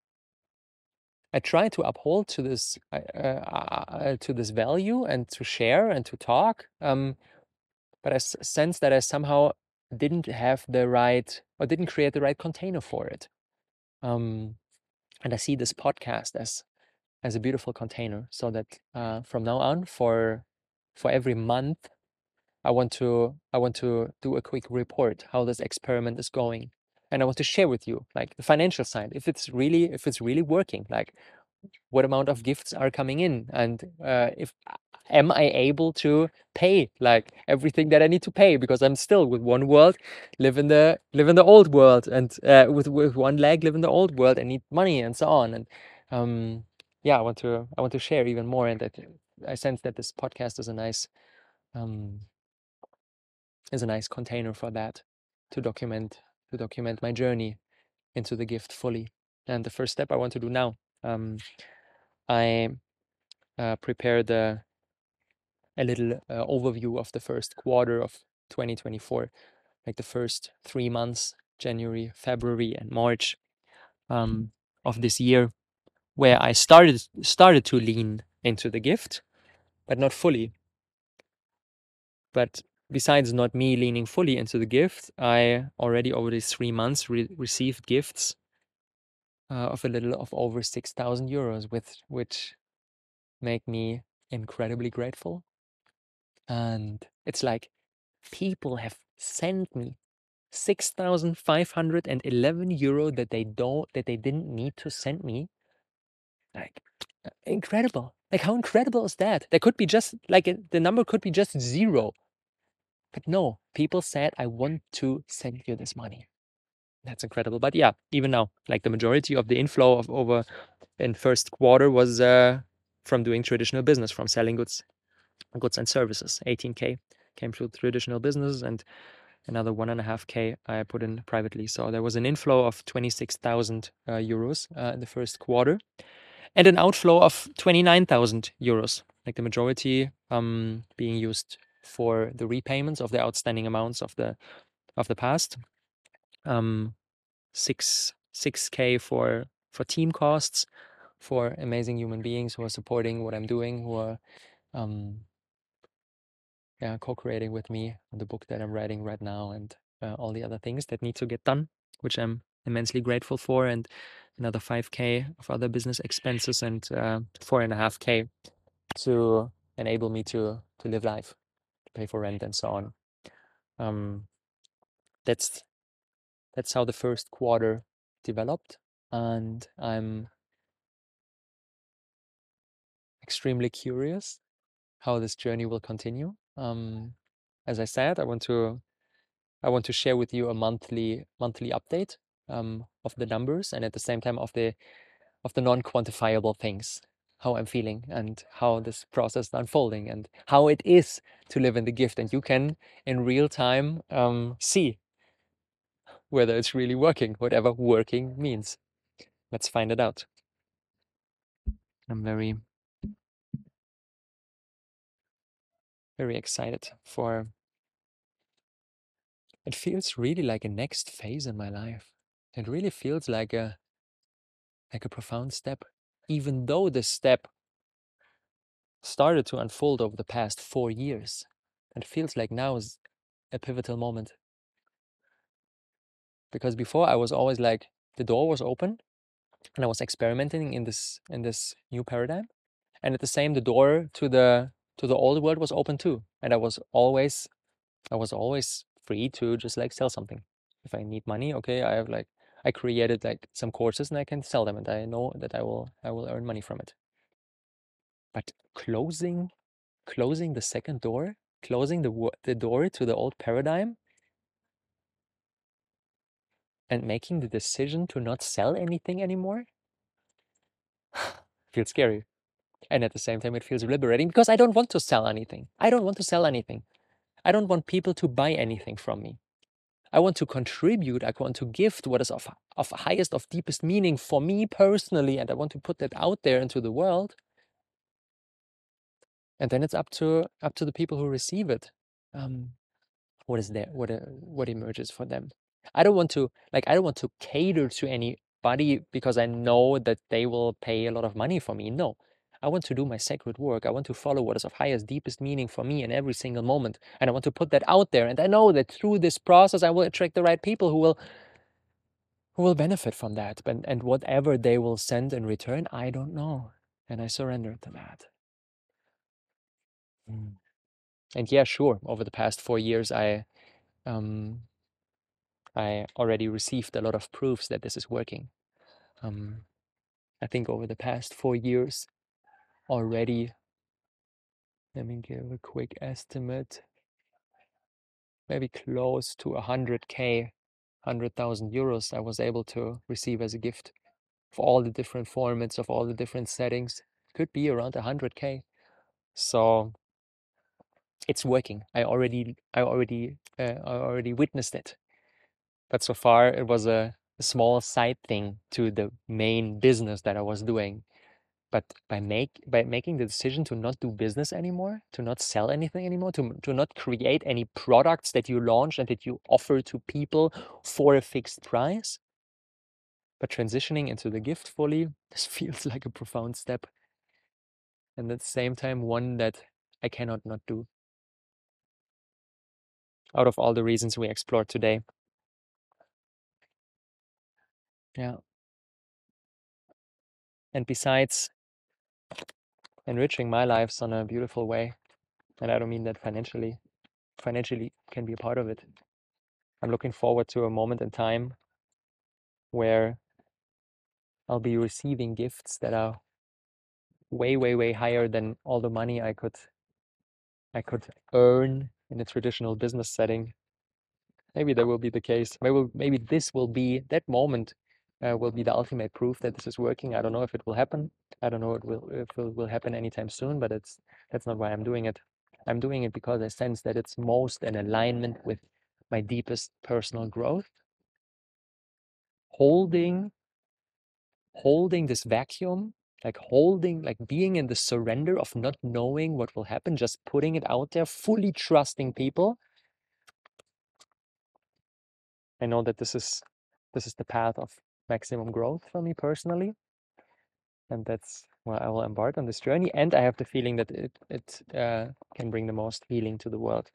I try to uphold to this uh, uh, uh, to this value and to share and to talk. Um, but I s- sense that I somehow didn't have the right or didn't create the right container for it. Um, and I see this podcast as as a beautiful container, so that uh, from now on, for for every month, I want to I want to do a quick report how this experiment is going, and I want to share with you like the financial side, if it's really if it's really working, like what amount of gifts are coming in, and uh, if am I able to pay like everything that I need to pay, because I'm still with one world live in the live in the old world, and uh, with with one leg live in the old world and need money and so on. And um, yeah, I want to I want to share even more, and that I sense that this podcast is a nice um, is a nice container for that, to document to document my journey into the gift fully. And the first step I want to do now, um, I uh, prepared a, a little uh, overview of the first quarter of twenty twenty-four, like the first three months, January, February, and March. Um, of this year where I started started to lean into the gift, but not fully. But besides not me leaning fully into the gift, I already over these three months re received gifts uh, of a little of over six thousand euros, with which make me incredibly grateful. And it's like people have sent me six thousand five hundred eleven euro that they don't that they didn't need to send me. Like, incredible. Like, how incredible is that? There could be just like a, the number could be just zero. But no, people said, I want to send you this money. That's incredible. But yeah, even now, like the majority of the inflow of over in first quarter was uh, from doing traditional business, from selling goods, goods and services. eighteen K came through traditional business, and another one and a half K I put in privately. So there was an inflow of twenty-six thousand uh, euros uh, in the first quarter, and an outflow of twenty-nine thousand euros, like the majority um, being used for the repayments of the outstanding amounts of the of the past. Um, six six K for for team costs, for amazing human beings who are supporting what I'm doing, who are um, yeah, co-creating with me on the book that I'm writing right now, and uh, all the other things that need to get done, which I'm immensely grateful for, and another five K of other business expenses, and uh, four and a half K to enable me to to live life, to pay for rent and so on. Um, that's that's how the first quarter developed, and I'm extremely curious how this journey will continue. Um, as I said, I want to I want to share with you a monthly monthly update um, of the numbers, and at the same time of the of the non-quantifiable things, how I'm feeling and how this process is unfolding and how it is to live in the gift. And you can in real time um, see whether it's really working, whatever working means. Let's find it out. I'm very very excited for. It feels really like a next phase in my life. It really feels like a like a profound step, even though this step started to unfold over the past four years. It feels like now is a pivotal moment. Because before I was always like, the door was open and I was experimenting in this in this new paradigm. And at the same, the door to the to the old world was open too. And I was always I was always free to just like sell something. If I need money, okay, I have like I created like some courses and I can sell them, and I know that I will I will earn money from it. But closing closing the second door, closing the the door to the old paradigm, and making the decision to not sell anything anymore feels scary. And at the same time, it feels liberating because I don't want to sell anything. I don't want to sell anything. I don't want people to buy anything from me. I want to contribute. I want to gift what is of, of highest, of deepest meaning for me personally. And I want to put that out there into the world. And then it's up to up to the people who receive it. Um, what is there? What uh, what emerges for them? I don't want to like I don't want to cater to anybody because I know that they will pay a lot of money for me. No, I want to do my sacred work. I want to follow what is of highest, deepest meaning for me in every single moment, and I want to put that out there. And I know that through this process, I will attract the right people who will who will benefit from that. And and whatever they will send in return, I don't know, and I surrender to that. Mm. And yeah, sure. Over the past four years, I um, I already received a lot of proofs that this is working. Um, I think over the past four years already, let me give a quick estimate, maybe close to one hundred K, one hundred thousand euros I was able to receive as a gift for all the different formats of all the different settings. Could be around one hundred K. So it's working. I already, I already, uh, I already witnessed it. But so far, it was a, a small side thing to the main business that I was doing. But by make by making the decision to not do business anymore, to not sell anything anymore, to to not create any products that you launch and that you offer to people for a fixed price, But transitioning into the gift fully, this feels like a profound step. And at the same time, one that I cannot not do. Out of all the reasons we explored today. Yeah. And besides enriching my lives on a beautiful way, and I don't mean that financially, financially can be a part of it. I'm looking forward to a moment in time where I'll be receiving gifts that are way, way, way higher than all the money I could I could earn in a traditional business setting. Maybe that will be the case. Maybe maybe this will be that moment uh, will be the ultimate proof that this is working. I don't know if it will happen. I don't know it will if it will happen anytime soon. But it's that's not why I'm doing it. I'm doing it because I sense that it's most in alignment with my deepest personal growth. Holding, holding this vacuum, like holding, like being in the surrender of not knowing what will happen, just putting it out there, fully trusting people. I know that this is this is the path of maximum growth for me personally, and that's why I will embark on this journey. And I have the feeling that it it uh, can bring the most healing to the world,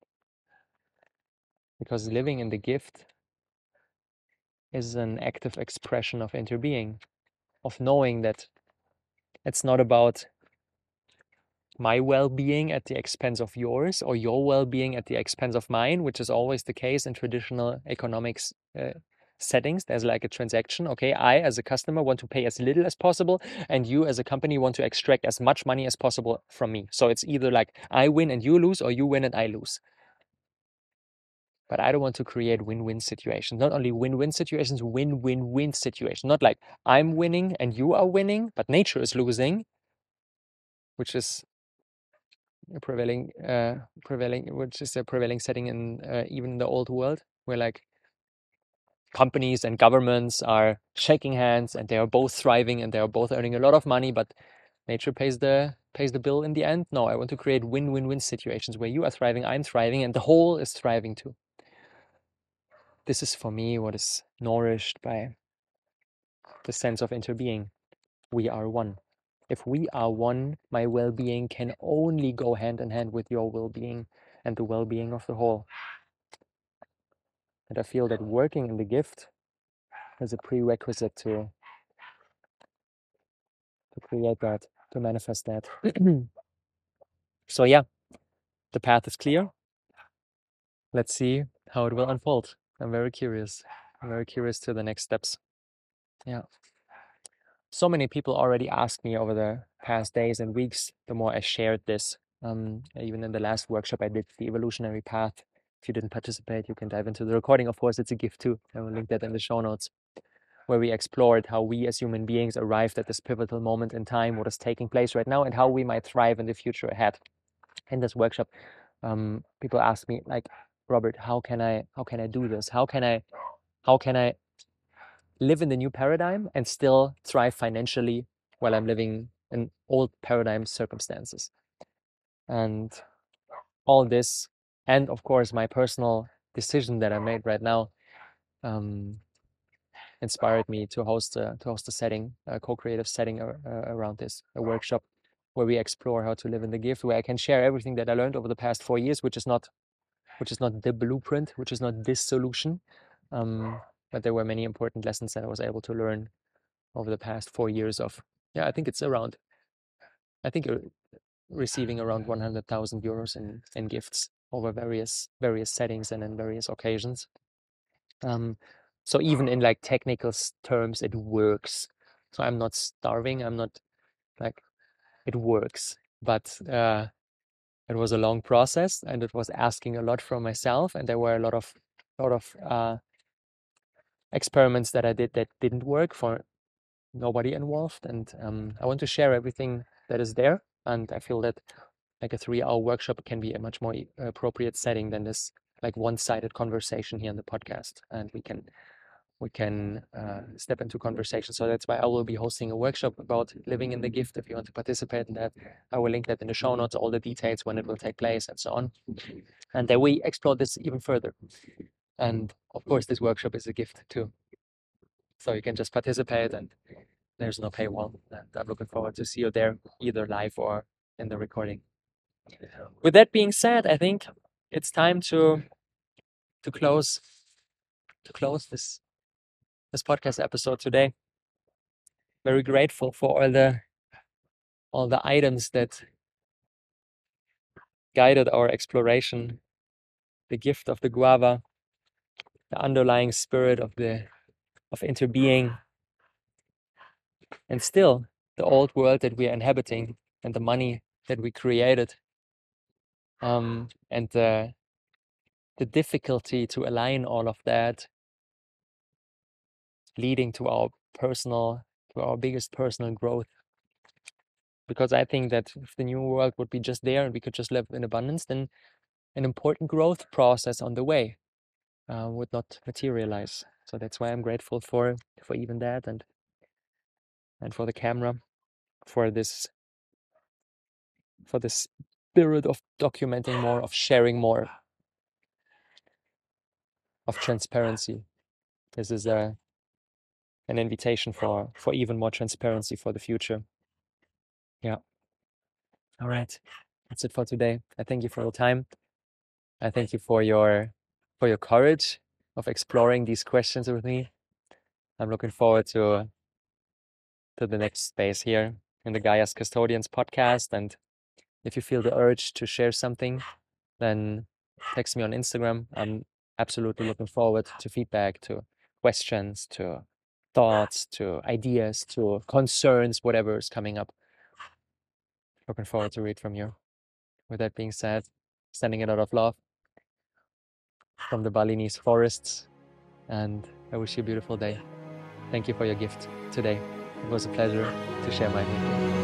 because living in the gift is an active expression of interbeing, of knowing that it's not about my well-being at the expense of yours, or your well-being at the expense of mine, which is always the case in traditional economics uh, settings. There's like a transaction. Okay, I as a customer want to pay as little as possible, and you as a company want to extract as much money as possible from me. So it's either like I win and you lose, or you win and I lose. But I don't want to create win-win situations. Not only win-win situations, win-win-win situations. Not like I'm winning and you are winning, but nature is losing, which is a prevailing uh, prevailing which is a prevailing setting in uh, even the old world, where like companies and governments are shaking hands and they are both thriving and they are both earning a lot of money, but nature pays the pays the bill in the end. No, I want to create win-win-win situations where you are thriving, I'm thriving, and the whole is thriving too. This is for me what is nourished by the sense of interbeing. We are one. If we are one, my well-being can only go hand in hand with your well-being and the well-being of the whole. And I feel that working in the gift is a prerequisite to, to create that, to manifest that. So yeah, the path is clear. Let's see how it will unfold. I'm very curious. I'm very curious to the next steps. Yeah. So many people already asked me over the past days and weeks, the more I shared this. Um, even in the last workshop I did, the evolutionary path. If you didn't participate, you can dive into the recording. Of course, it's a gift too. I will link that in the show notes, where we explored how we as human beings arrived at this pivotal moment in time, what is taking place right now, and how we might thrive in the future ahead. In this workshop, um, people ask me, like, Robert, how can I how can I do this? How can I how can I live in the new paradigm and still thrive financially while I'm living in old paradigm circumstances? And all this, and of course my personal decision that I made right now, um, inspired me to host a to host a setting, a co-creative setting uh, around this, a workshop where we explore how to live in the gift, where I can share everything that I learned over the past four years, which is not which is not the blueprint, which is not this solution, um, but there were many important lessons that I was able to learn over the past four years of, yeah, I think it's around, I think uh, receiving around one hundred thousand euros in in gifts over various various settings and in various occasions. Um, so even in like technical terms, it works. So I'm not starving. I'm not like, it works, but uh, it was a long process and it was asking a lot from myself. And there were a lot of, lot of uh, experiments that I did that didn't work for nobody involved. And um, I want to share everything that is there. And I feel that like a three hour workshop can be a much more appropriate setting than this like one-sided conversation here in the podcast. And we can we can uh, step into conversation. So that's why I will be hosting a workshop about living in the gift. If you want to participate in that, I will link that in the show notes, all the details, when it will take place and so on. And then we explore this even further. And of course, this workshop is a gift too. So you can just participate and there's no paywall. And I'm looking forward to see you there, either live or in the recording. With that being said, I think it's time to to close to close this this podcast episode today. Very grateful for all the all the items that guided our exploration, the gift of the guava, the underlying spirit of the of interbeing, and still the old world that we are inhabiting and the money that we created, um, and the the difficulty to align all of that, leading to our personal to our biggest personal growth. Because I think that if the new world would be just there and we could just live in abundance, then an important growth process on the way uh, would not materialize. So that's why I'm grateful for for even that, and and for the camera, for this for the spirit of documenting more, of sharing more, of transparency. This is a an invitation for for even more transparency for the future. Yeah. All right. That's it for today. I thank you for your time. I thank you for your for your courage of exploring these questions with me. I'm looking forward to to the next space here in the Gaia's Custodians podcast. And if you feel the urge to share something, then text me on Instagram. I'm absolutely looking forward to feedback, to questions, to thoughts, to ideas, to concerns, whatever is coming up. Looking forward to read from you. With that being said, sending a lot of love from the Balinese forests, and I wish you a beautiful day. Thank you for your gift today. It was a pleasure to share my with you.